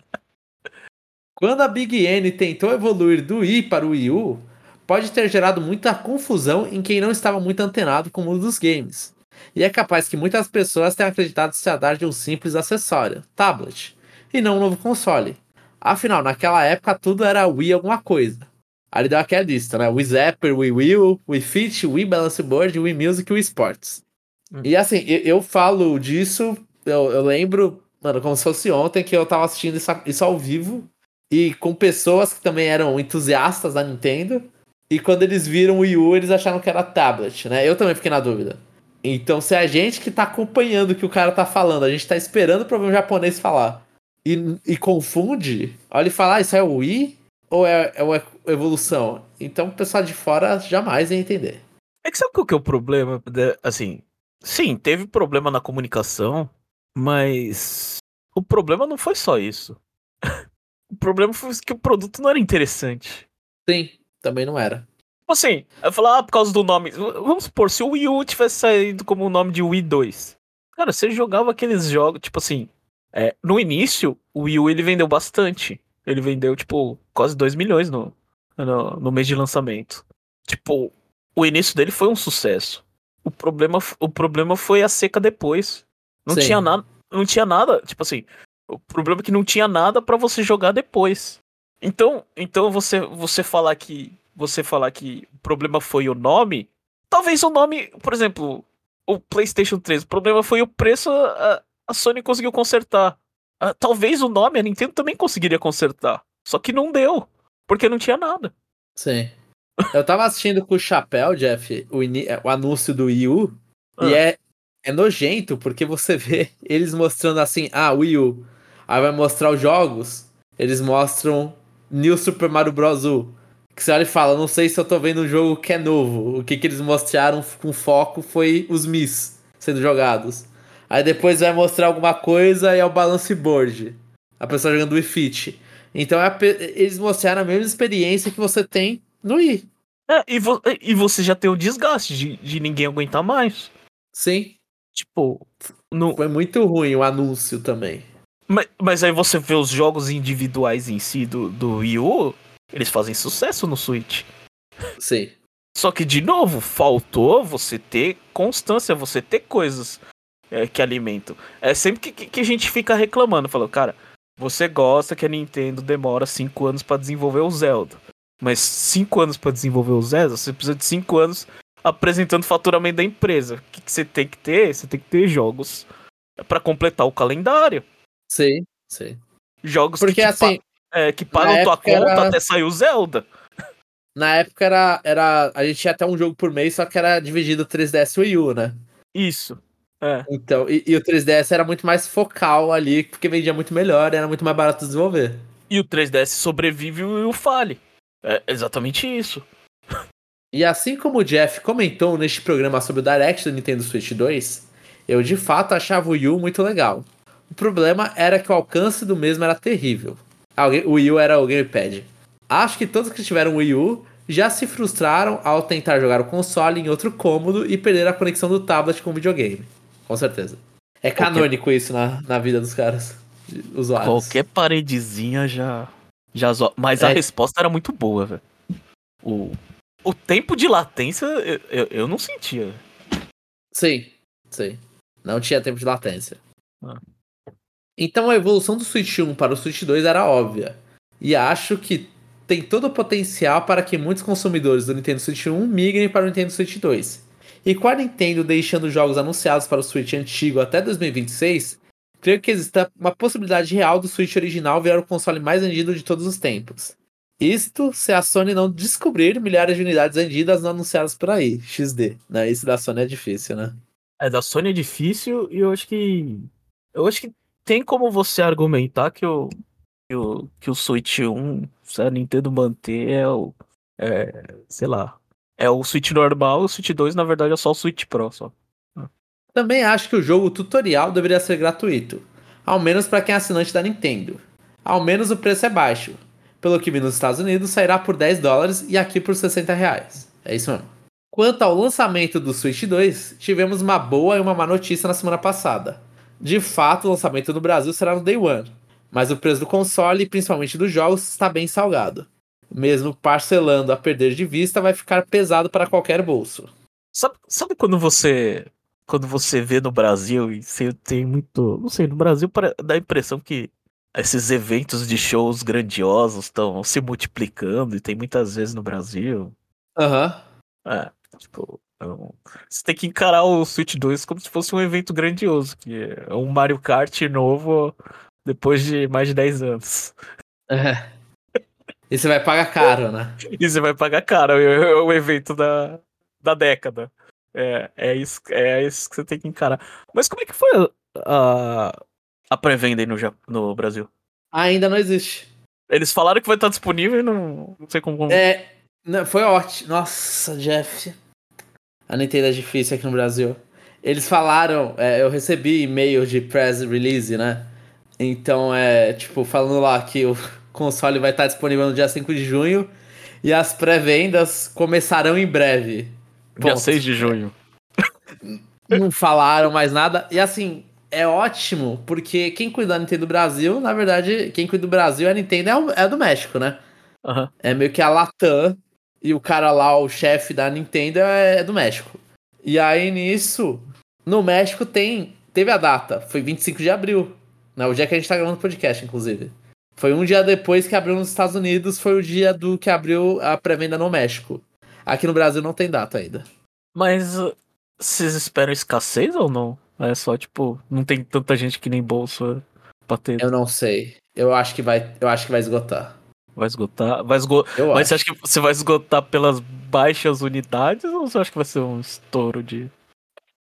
Quando a Big N tentou evoluir do Wii para o Wii U, pode ter gerado muita confusão em quem não estava muito antenado com o mundo dos games. E é capaz que muitas pessoas tenham acreditado se tratar de um simples acessório, tablet, e não um novo console. Afinal, naquela época tudo era Wii alguma coisa. Ali deu aquela lista, né? Wii Zapper, Wii Wheel, Wii Fit, Wii Balance Board, Wii Music e Wii Sports. E assim, eu falo disso, eu lembro, mano, como se fosse ontem que eu tava assistindo isso ao vivo. E com pessoas que também eram entusiastas da Nintendo. E quando eles viram o Wii U, eles acharam que era tablet, né? Eu também fiquei na dúvida. Então, se é a gente que tá acompanhando o que o cara tá falando, a gente tá esperando pra ver um japonês falar, e confunde, olha e fala, isso é o Wii ou é uma evolução? Então, o pessoal de fora jamais ia entender. É que sabe qual que é o problema? Assim, sim, teve problema na comunicação, mas o problema não foi só isso. O problema foi que o produto não era interessante. Sim, também não era. Assim, eu falar, por causa do nome. Vamos supor, se o Wii U tivesse saído como o nome de Wii 2. Cara, você jogava aqueles jogos, tipo assim. No início, o Wii U ele vendeu bastante. Ele vendeu, tipo, quase 2 milhões no mês de lançamento. Tipo, o início dele foi um sucesso. O problema foi a seca depois. Não Sim. tinha nada, tipo assim. O problema é que não tinha nada pra você jogar depois. Então você falar que o problema foi o nome, talvez o nome, por exemplo, o PlayStation 3, o problema foi o preço, a Sony conseguiu consertar. Talvez o nome a Nintendo também conseguiria consertar, só que não deu, porque não tinha nada. Sim. Eu tava assistindo com o Chapéu, Jeff, o anúncio do Wii U, E Ah, é nojento, porque você vê eles mostrando assim, Wii U. Aí vai mostrar os jogos, eles mostram New Super Mario Bros. U. Que você olha e fala, não sei se eu tô vendo um jogo que é novo. O que eles mostraram com foco foi os Mis sendo jogados. Aí depois vai mostrar alguma coisa e é o Balance Board. A pessoa jogando Wii Fit. Então eles mostraram a mesma experiência que você tem no Wii. e você já tem o desgaste de ninguém aguentar mais. Sim, Tipo, no, foi muito ruim o anúncio também. mas aí você vê os jogos individuais em si do Wii U, eles fazem sucesso no Switch. Sim. Só que, de novo, faltou você ter constância, você ter coisas que alimentam. É sempre que a gente fica reclamando, falou, cara, você gosta que a Nintendo demora 5 anos pra desenvolver o Zelda. Mas 5 anos pra desenvolver o Zelda, você precisa de 5 anos apresentando o faturamento da empresa. O que você tem que ter? Você tem que ter jogos pra completar o calendário. Sim, sim. Jogos Porque assim, que na pagam tua época conta era. até sair o Zelda. Na época era. A gente tinha até um jogo por mês, só que era dividido 3DS e Wii U, né? Isso. É. Então, e o 3DS era muito mais focal ali, porque vendia muito melhor e era muito mais barato de desenvolver. E o 3DS sobrevive e o fale. É exatamente isso. E assim como o Jeff comentou neste programa sobre o Direct do Nintendo Switch 2, eu de fato achava o Wii U muito legal. O problema era que o alcance do mesmo era terrível. O Wii U era o gamepad. Acho que todos que tiveram Wii U já se frustraram ao tentar jogar o console em outro cômodo e perder a conexão do tablet com o videogame. Com certeza. É Qualquer, canônico isso na vida dos caras, usuários. qualquer paredezinha Mas a É, resposta era muito boa, velho. O, o tempo de latência eu não sentia. sim, sim. Não tinha tempo de latência. Ah. Então a evolução do Switch 1 para o Switch 2 era óbvia. E acho que tem todo o potencial para que muitos consumidores do Nintendo Switch 1 migrem para o Nintendo Switch 2. E com a Nintendo deixando jogos anunciados para o Switch antigo até 2026, creio que existe uma possibilidade real do Switch original virar o console mais vendido de todos os tempos. Isto se a Sony não descobrir milhares de unidades vendidas não anunciadas por aí. XD. Né? Isso da Sony é difícil, né? Da Sony é difícil e eu acho que. Eu acho que tem como você argumentar que o Switch 1, se a Nintendo manter, sei lá. É o Switch normal, o Switch 2, na verdade, é só o Switch Pro, só. Ah. Também acho que o jogo tutorial deveria ser gratuito, ao menos para quem é assinante da Nintendo. Ao menos o preço é baixo. Pelo que vi nos Estados Unidos, sairá por US$ 10 e aqui por R$ 60. É isso mesmo. Quanto ao lançamento do Switch 2, tivemos uma boa e uma má notícia na semana passada. De fato, o lançamento no Brasil será no Day One, mas o preço do console e principalmente dos jogos está bem salgado. Mesmo parcelando a perder de vista, vai ficar pesado para qualquer bolso. Sabe quando você vê no Brasil e você tem muito. Não sei, no Brasil dá a impressão que esses eventos de shows grandiosos estão se multiplicando e tem muitas vezes no Brasil. Aham. É, tipo, você tem que encarar o Switch 2 como se fosse um evento grandioso, que é um Mario Kart novo depois de mais de 10 anos. É. E você vai pagar caro, né? E você vai pagar caro, é o evento da década. É isso que você tem que encarar. Mas como é que foi a pré-venda aí no Brasil? Ainda não existe. Eles falaram que vai estar disponível e não sei como. É, não, foi ótimo. Nossa, Jeff. A Nintendo é difícil aqui no Brasil. Eles falaram, eu recebi e-mail de press release, né? Então tipo, falando lá que o console vai estar disponível no dia 5 de junho e as pré-vendas começarão em breve. Dia 6 Ponto. de junho. Não falaram mais nada. E assim, é ótimo, porque quem cuida da Nintendo do Brasil, na verdade, quem cuida do Brasil, a Nintendo é a do México, né? Aham. É meio que a Latam e o cara lá, o chefe da Nintendo, é do México. E aí nisso, no México teve a data, foi 25 de abril, né? O dia que a gente tá gravando o podcast, inclusive. Foi um dia depois que abriu nos Estados Unidos, foi o dia do que abriu a pré-venda no México. Aqui no Brasil não tem data ainda. Mas vocês esperam escassez ou não? É só, tipo, não tem tanta gente que nem bolsa pra ter. Eu não sei. Eu acho que vai esgotar. Vai esgotar. Eu Mas você acha acho. que você vai esgotar pelas baixas unidades ou você acha que vai ser um estouro de.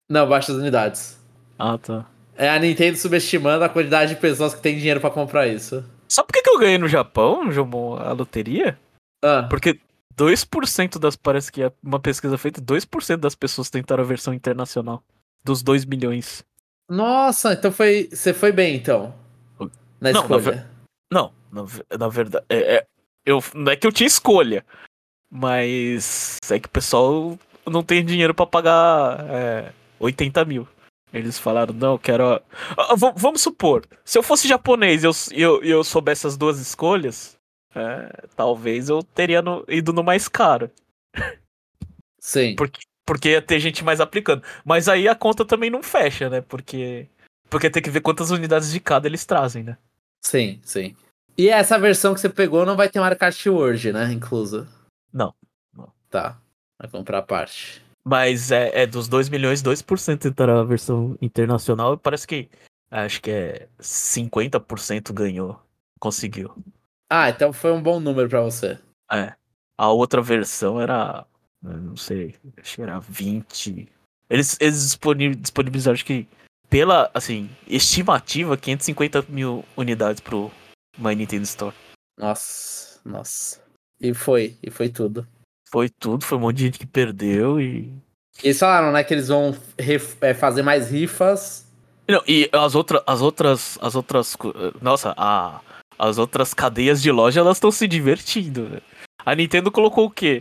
Não, baixa as unidades. Ah, tá. É a Nintendo subestimando a quantidade de pessoas que têm dinheiro pra comprar isso. Sabe por que eu ganhei no Japão, Jomon, a loteria? Ah, Porque 2% das. Parece que é uma pesquisa feita, 2% das pessoas tentaram a versão internacional. Dos 2 milhões. nossa, então você foi bem, então, na Não, escolha. não, na verdade. Não é que eu tinha escolha. Mas é que o pessoal não tem dinheiro pra pagar 80 mil. Eles falaram, não, eu quero. Vamos supor, se eu fosse japonês e eu soubesse as duas escolhas, talvez eu teria ido no mais caro. Sim, Porque ia ter gente mais aplicando. Mas aí a conta também não fecha, né? Porque tem que ver quantas unidades de cada eles trazem, né? sim, sim. E essa versão que você pegou não vai ter Mario Kart World, né? Incluso. Não. Não. Tá. Vai comprar a parte. Mas dos 2 milhões, 2% entrará a versão internacional e parece que acho que 50% ganhou. Conseguiu. Ah, então foi um bom número pra você. É. A outra versão era. Eu não sei. Acho que era 20. Eles disponibilizaram, acho que, pela, assim, estimativa, 550 mil unidades pro My Nintendo Store. Nossa, nossa. E foi tudo. Foi tudo, foi um monte de gente que perdeu e. E eles falaram, né, que eles vão fazer mais rifas. Não, e nossa, as outras cadeias de loja, elas estão se divertindo, né? A Nintendo colocou o quê?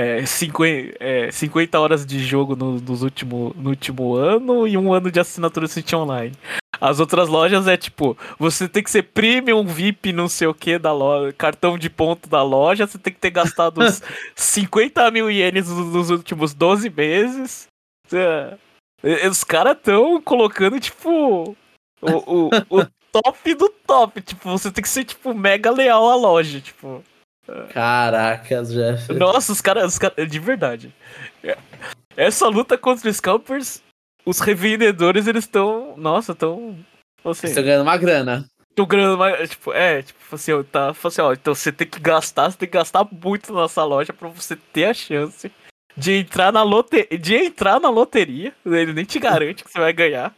50 horas de jogo no último ano e um ano de assinatura do Switch Online. As outras lojas tipo, você tem que ser premium, VIP, não sei o que da loja, cartão de ponto da loja, você tem que ter gastado uns 50 mil ienes nos últimos 12 meses. Os caras tão colocando, tipo, o top do top. Tipo, você tem que ser, tipo, mega leal à loja, tipo. Caracas, Jeff. Nossa, de verdade. Essa luta contra os scalpers, os revendedores, eles estão, nossa, estão, Estão assim, ganhando uma grana. tão ganhando mais, tipo assim, ó, então você tem que gastar muito nessa loja pra você ter a chance de entrar na loteria. Ele nem te garante que você vai ganhar.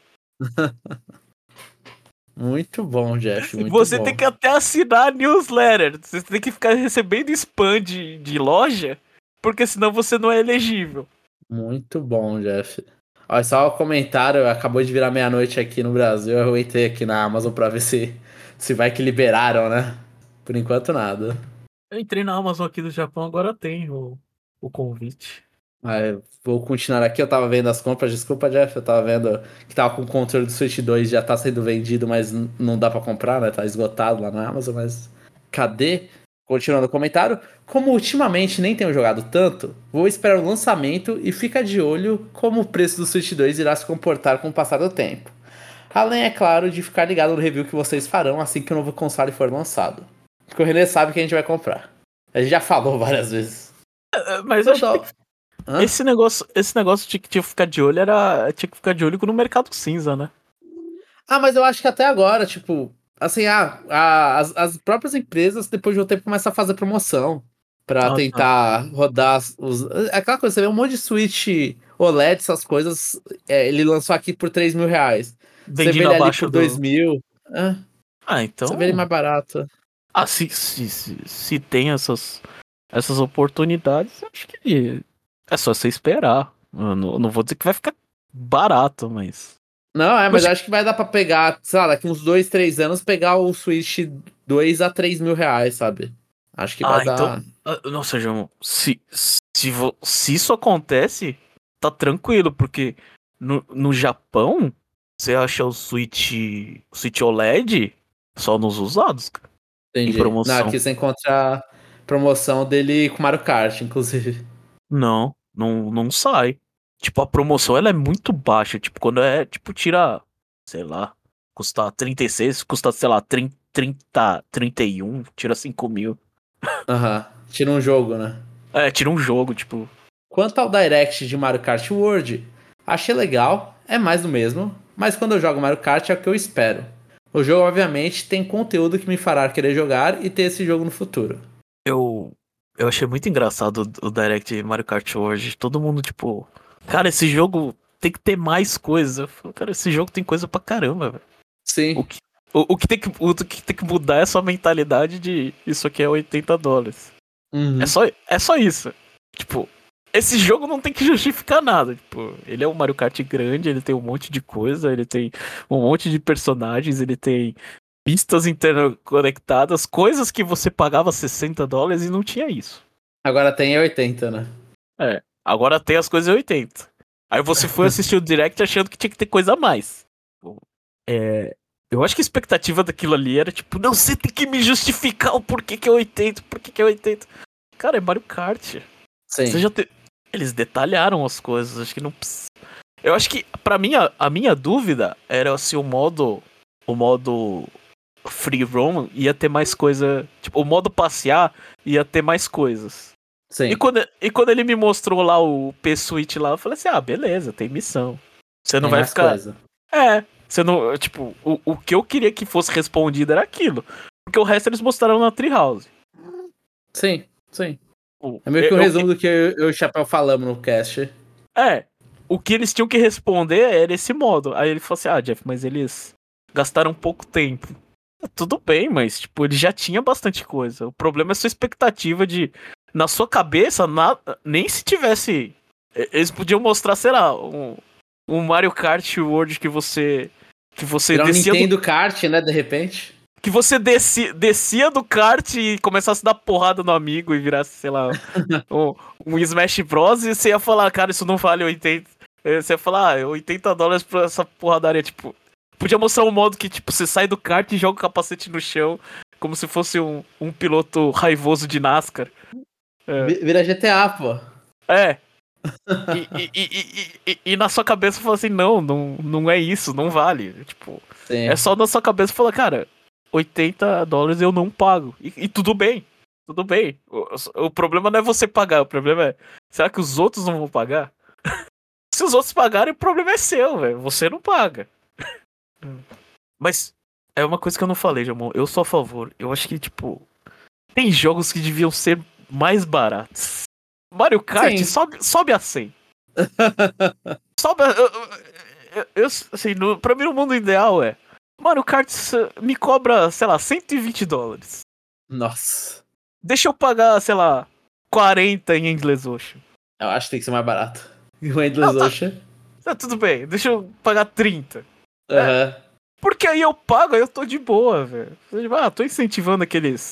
Muito bom, Jeff, muito Você tem bom. que até assinar a newsletter. Você tem que ficar recebendo spam de loja, porque senão você não é elegível. Muito bom, Jeff. Olha, só o comentário, acabou de virar meia-noite aqui no Brasil, eu entrei aqui na Amazon pra ver se vai que liberaram, né? Por enquanto, nada. Eu entrei na Amazon aqui do Japão, agora tem o convite. Mas vou continuar aqui, eu tava vendo as compras, desculpa, Jeff, eu tava vendo que tava com o controle do Switch 2, já tá sendo vendido, mas não dá pra comprar, né? Tá esgotado lá na Amazon, mas cadê? Continuando o comentário, como ultimamente nem tenho jogado tanto, vou esperar o lançamento e fica de olho como o preço do Switch 2 irá se comportar com o passar do tempo. Além, é claro, de ficar ligado no review que vocês farão assim que o novo console for lançado. Porque o René sabe que a gente vai comprar. A gente já falou várias vezes. Mas Não acho que dá. Hã? esse negócio de que tinha que ficar de olho tinha que ficar de olho no mercado cinza, né? Ah, mas eu acho que até agora, tipo, assim, as próprias empresas, depois de um tempo, começam a fazer promoção pra Ah, tá. tentar rodar os. É aquela coisa, você vê um monte de Switch OLED, essas coisas. Ele lançou aqui por R$ 3.000. Você vê Vendido ele ali abaixo por 2.000. É, Ah, você vê ele então. mais barato. Ah, se tem essas oportunidades, eu acho que é só você esperar. Eu não vou dizer que vai ficar barato, mas. Não, mas Mas, eu acho que vai dar pra pegar, sei lá, daqui uns 2, 3 anos, pegar o Switch 2 a R$ 3.000, sabe? Acho que vai então. dar. Nossa, João, se isso acontece, tá tranquilo, porque no Japão, você acha o Switch OLED só nos usados, cara, em Entendi. Não, promoção. aqui você encontra promoção dele com Mario Kart, inclusive. Não sai. Tipo, a promoção ela é muito baixa. Tipo, quando tipo, tira, sei lá, custa 36, custa, sei lá, 31, tira 5 mil. Aham. Tira um jogo, né? Tira um jogo, tipo. Quanto ao Direct de Mario Kart World, achei legal, é mais do mesmo, mas quando eu jogo Mario Kart é o que eu espero. O jogo, obviamente, tem conteúdo que me fará querer jogar e ter esse jogo no futuro. Eu, eu achei muito engraçado o Direct Mario Kart hoje. Todo mundo, tipo, cara, esse jogo tem que ter mais coisa. Eu falo, cara, esse jogo tem coisa pra caramba, velho. Sim. O que tem que mudar é só a mentalidade de isso aqui é $80. Uhum. É só isso. Tipo, esse jogo não tem que justificar nada. Tipo, ele é um Mario Kart grande, ele tem um monte de coisa, ele tem um monte de personagens, ele tem pistas interconectadas, coisas que você pagava $60 e não tinha isso. Agora tem 80, né? Agora tem as coisas em 80. Aí você foi assistir o Direct achando que tinha que ter coisa a mais. Eu acho que a expectativa daquilo ali era tipo, não, você tem que me justificar o porquê que é 80, porquê que é 80. Cara, é Mario Kart. Sim. Eles detalharam as coisas, acho que não precisa. Eu acho que, pra mim, a minha dúvida era se o modo free roam ia ter mais coisa. Tipo, o modo passear ia ter mais coisas. Sim. E quando ele me mostrou lá o P-Switch lá, eu falei assim, beleza, tem missão. Você não tem vai ficar... Coisa. Você não... Tipo, o que eu queria que fosse respondido era aquilo. Porque o resto eles mostraram na Treehouse. Sim. É meio que um resumo do que eu e o Chapéu falamos no cast. O que eles tinham que responder era esse modo. Aí ele falou assim, Jeff, mas eles gastaram pouco tempo. Tudo bem, mas, tipo, ele já tinha bastante coisa. O problema é a sua expectativa de... Na sua cabeça, nem se tivesse... Eles podiam mostrar, sei lá, um Mario Kart World que você Era um descia Nintendo Kart, né, de repente. que você descia do kart e começasse a dar porrada no amigo e virasse, sei lá, um Smash Bros. E você ia falar, cara, isso não vale 80. Você ia falar, $80 pra essa porradaria, tipo... Podia mostrar um modo que, tipo, você sai do kart e joga o capacete no chão, como se fosse um piloto raivoso de NASCAR. Vira GTA, pô. E na sua cabeça fala assim, não é isso, não vale. Tipo, Sim. é só na sua cabeça falar, cara, $80 eu não pago. E tudo bem. Tudo bem. O problema não é você pagar, o problema é, será que os outros não vão pagar? Se os outros pagarem, o problema é seu, velho. Você não paga. Mas é uma coisa que eu não falei, Jamon. Eu sou a favor. Eu acho que, tipo, tem jogos que deviam ser mais baratos. Mario Kart sobe a 100. Sobe a... assim, pra mim, o mundo ideal é Mario Kart me cobra, sei lá, $120. Nossa. Deixa eu pagar, sei lá, 40 em Endless Ocean. Eu acho que tem que ser mais barato. E o Endless Ocean? Tá, tudo bem, deixa eu pagar 30. Aham. Porque aí eu pago, aí eu tô de boa, velho. Tô incentivando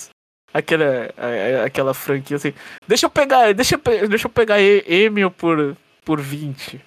aquela franquia assim. Deixa eu pegar Emil por 20.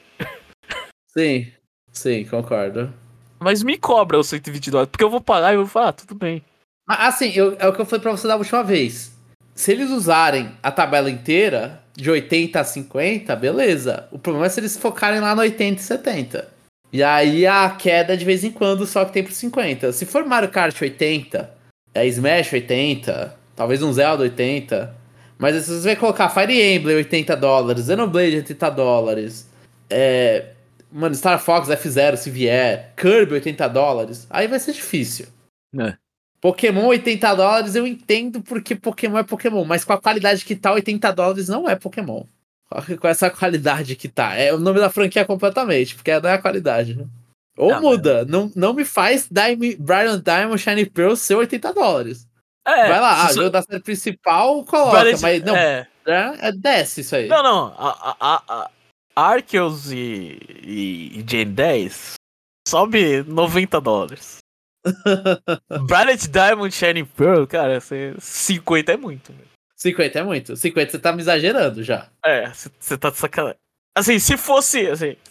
Sim, concordo. Mas me cobra os $120, porque eu vou pagar e eu vou falar, tudo bem. Mas assim, é o que eu falei pra você da última vez. Se eles usarem a tabela inteira, de 80 a 50, beleza. O problema é se eles focarem lá no 80 e 70. E aí a queda de vez em quando só que tem pro 50. Se for Mario Kart 80, Smash 80, talvez um Zelda 80. Mas se você vai colocar Fire Emblem $80, Xenoblade $80, mano, Star Fox F0 se vier, Kirby $80, aí vai ser difícil. Pokémon $80 eu entendo porque Pokémon é Pokémon, mas com a qualidade que tá, $80 não é Pokémon. Com essa qualidade que tá. É o nome da franquia completamente, porque não é a qualidade, né? Ou muda, não me faz Brilliant Diamond Shiny Pearl ser $80. Vai lá, jogo da série principal, coloca, mas não. Desce isso aí. Não. A Arceus e Gen 10 sobe $90. Brilliant Diamond Shining Pearl, cara, 50 é muito. 50 é muito. 50 você tá me exagerando já. Você tá de sacanagem. Assim, se fosse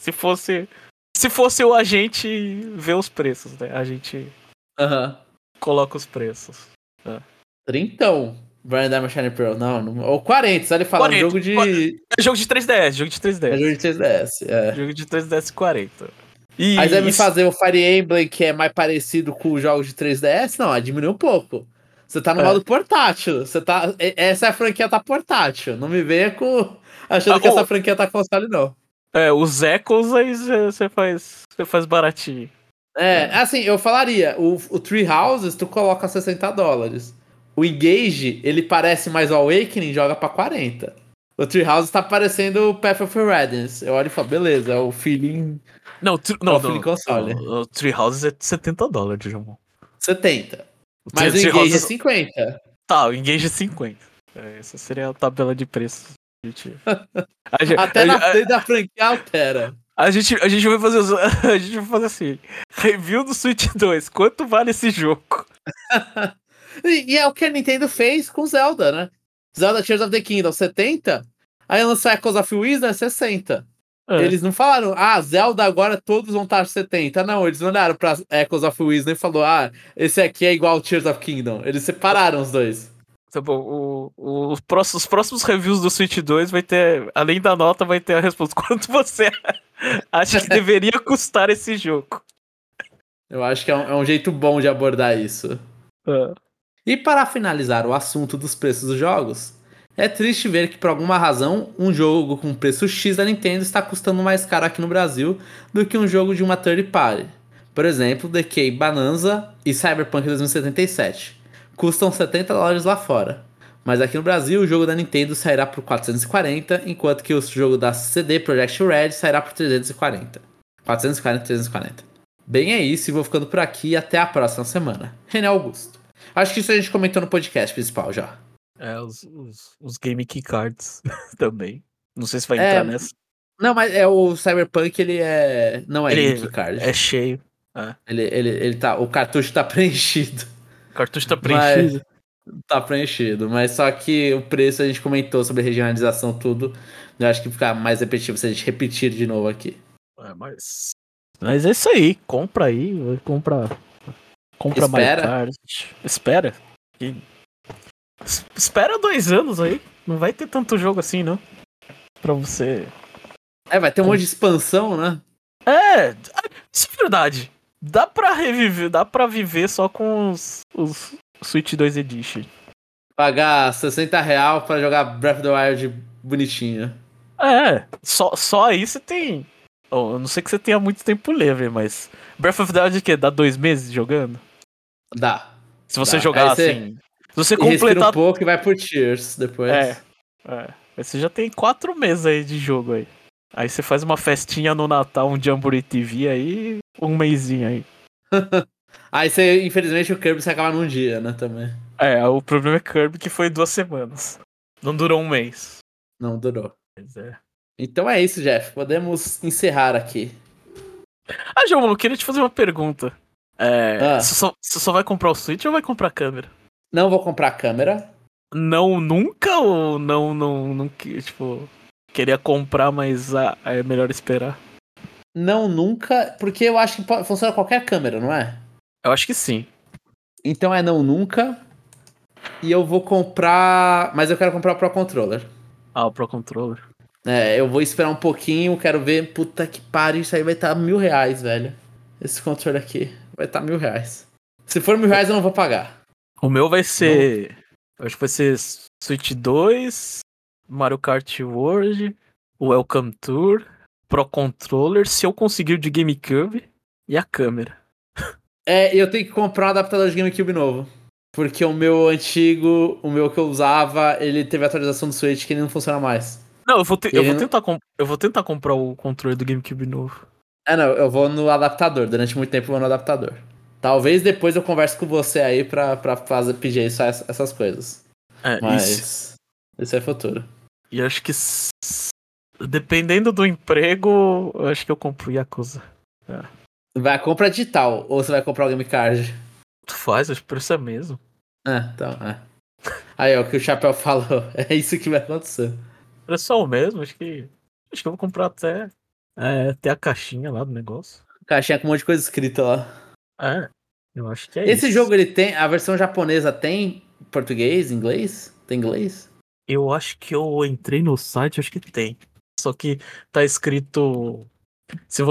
o agente ver os preços, né? A gente coloca os preços. 30? Brian Diamond Shining Pearl, não. Ou 40, sabe? Ele fala 40, jogo de. Jogo de 3DS, É jogo de 3DS, Jogo de 3DS 40. Aí você vai me fazer o Fire Emblem, que é mais parecido com os jogos de 3DS? Não, diminui um pouco. Você tá no modo portátil. Essa franquia tá portátil. Não me venha achando que essa franquia tá console, não. Os Echoes aí você faz baratinho. Assim, eu falaria, o Three Houses tu coloca $60. O Engage, ele parece mais o Awakening, joga pra 40. O Treehouse tá parecendo o Path of Radiance. Eu olho e falo, beleza, é o feeling. Não, É o feeling console. o Treehouse é $70, João. 70. O Mas o Engage é 50. Tá, o Engage é 50. Essa seria a tabela de preços. Gente... Até na frente da franquia altera. A gente vai fazer a gente vai fazer assim. Review do Switch 2. Quanto vale esse jogo? E é o que a Nintendo fez com Zelda, né? Zelda Tears of the Kingdom, 70. Aí lançou Echoes of Wisdom, 60. Eles não falaram, Zelda agora todos vão estar 70. Não, eles olharam pra Echoes of Wisdom e falou, esse aqui é igual ao Tears of Kingdom. Eles separaram os dois. Tá bom, os próximos reviews do Switch 2 vai ter, além da nota, vai ter a resposta. Quanto você acha que deveria custar esse jogo? Eu acho que é um jeito bom de abordar isso. E para finalizar o assunto dos preços dos jogos, é triste ver que por alguma razão um jogo com preço X da Nintendo está custando mais caro aqui no Brasil do que um jogo de uma third party. Por exemplo, The Cave Bonanza e Cyberpunk 2077 custam $70 lá fora. Mas aqui no Brasil o jogo da Nintendo sairá por 440, enquanto que o jogo da CD Projekt Red sairá por 340. 440, 340. Bem, é isso, e vou ficando por aqui e até a próxima semana. René Augusto. Acho que isso a gente comentou no podcast principal já. Os Game Key Cards também. Não sei se vai entrar nessa. Não, mas o Cyberpunk, ele é. Não é Game Key Card. É cheio. Ele tá. O cartucho tá preenchido. O cartucho tá preenchido? Tá preenchido. Mas só que o preço a gente comentou sobre regionalização, tudo. Eu acho que fica mais repetitivo se a gente repetir de novo aqui. Mas é isso aí. Compra aí. Compra Mario Kart. Espera. Espera 2 anos aí. Não vai ter tanto jogo assim, não. Pra você. Vai ter um monte de expansão, né? Isso é verdade. Dá pra reviver, dá pra viver só com os Switch 2 Edition. Pagar R$60 pra jogar Breath of the Wild bonitinho. Só aí você tem. Eu não sei que você tenha muito tempo livre, mas. Breath of the Wild que dá 2 meses jogando? Dá. Se você jogar assim. Se você completar. Um pouco e vai por Tears depois. Aí você já tem 4 meses aí de jogo aí. Aí você faz uma festinha no Natal, um Jamboree TV aí, um mêsinho aí. Aí você, infelizmente, o Kirby se acaba num dia, né, também. O problema é Kirby que foi 2 semanas. Não durou um mês. Não durou. Pois é. Então é isso, Jeff. Podemos encerrar aqui. João, eu queria te fazer uma pergunta. Você só vai comprar o Switch ou vai comprar a câmera? Não vou comprar a câmera. Não, nunca? Ou não tipo... Queria comprar, mas é melhor esperar? Não, nunca, porque eu acho que funciona qualquer câmera, não é? Eu acho que sim. Então não, nunca. E eu vou comprar... Mas eu quero comprar o Pro Controller. O Pro Controller. Eu vou esperar um pouquinho, quero ver... Puta que pariu, isso aí vai estar R$1.000, velho. Esse controle aqui vai estar R$1.000. Se for R$1.000, eu não vou pagar. O meu vai ser... Eu acho que vai ser Switch 2... Mario Kart World, Welcome Tour, Pro Controller, se eu conseguir o de GameCube e a câmera. Eu tenho que comprar um adaptador de GameCube novo. Porque o meu antigo, o meu que eu usava, ele teve atualização do Switch que ele não funciona mais. Não, eu vou tentar comprar o controle do GameCube novo. Não, eu vou no adaptador. Durante muito tempo eu vou no adaptador. Talvez depois eu converse com você aí pra pedir essas coisas. Mas isso é futuro. E acho que dependendo do emprego, eu acho que eu compro o Yakuza. Vai comprar digital ou você vai comprar o Game Card? Tu faz, acho que por isso é mesmo. Então, Aí, o que o Chapéu falou. É isso que vai acontecer. É só o mesmo, acho que eu vou comprar até a caixinha lá do negócio. Caixinha com um monte de coisa escrita lá. Eu acho que é isso. Esse jogo, ele tem... A versão japonesa tem português, inglês? Tem inglês? Eu acho que eu entrei no site, acho que tem. Só que tá escrito... Se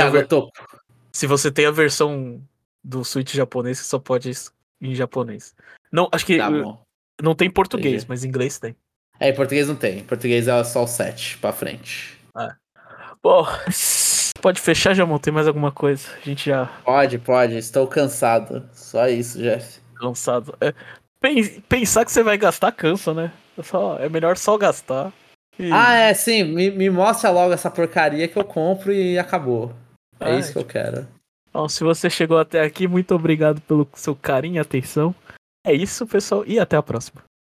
você tem a versão do Switch japonês, você só pode ir em japonês. Não, acho que não tem português, mas em inglês tem. Em português não tem. Em português é só o 7 pra frente. Bom, pode fechar, Jamon? Tem mais alguma coisa? A gente já... Pode. Estou cansado. Só isso, Jeff. Cansado. Pensar que você vai gastar cansa, né? É melhor só gastar. Ah, E, é, sim, me mostra logo essa porcaria que eu compro e acabou. É isso que eu tipo, quero. bom, se você chegou até aqui, muito obrigado pelo seu carinho e atenção. É isso, pessoal, e até a próxima.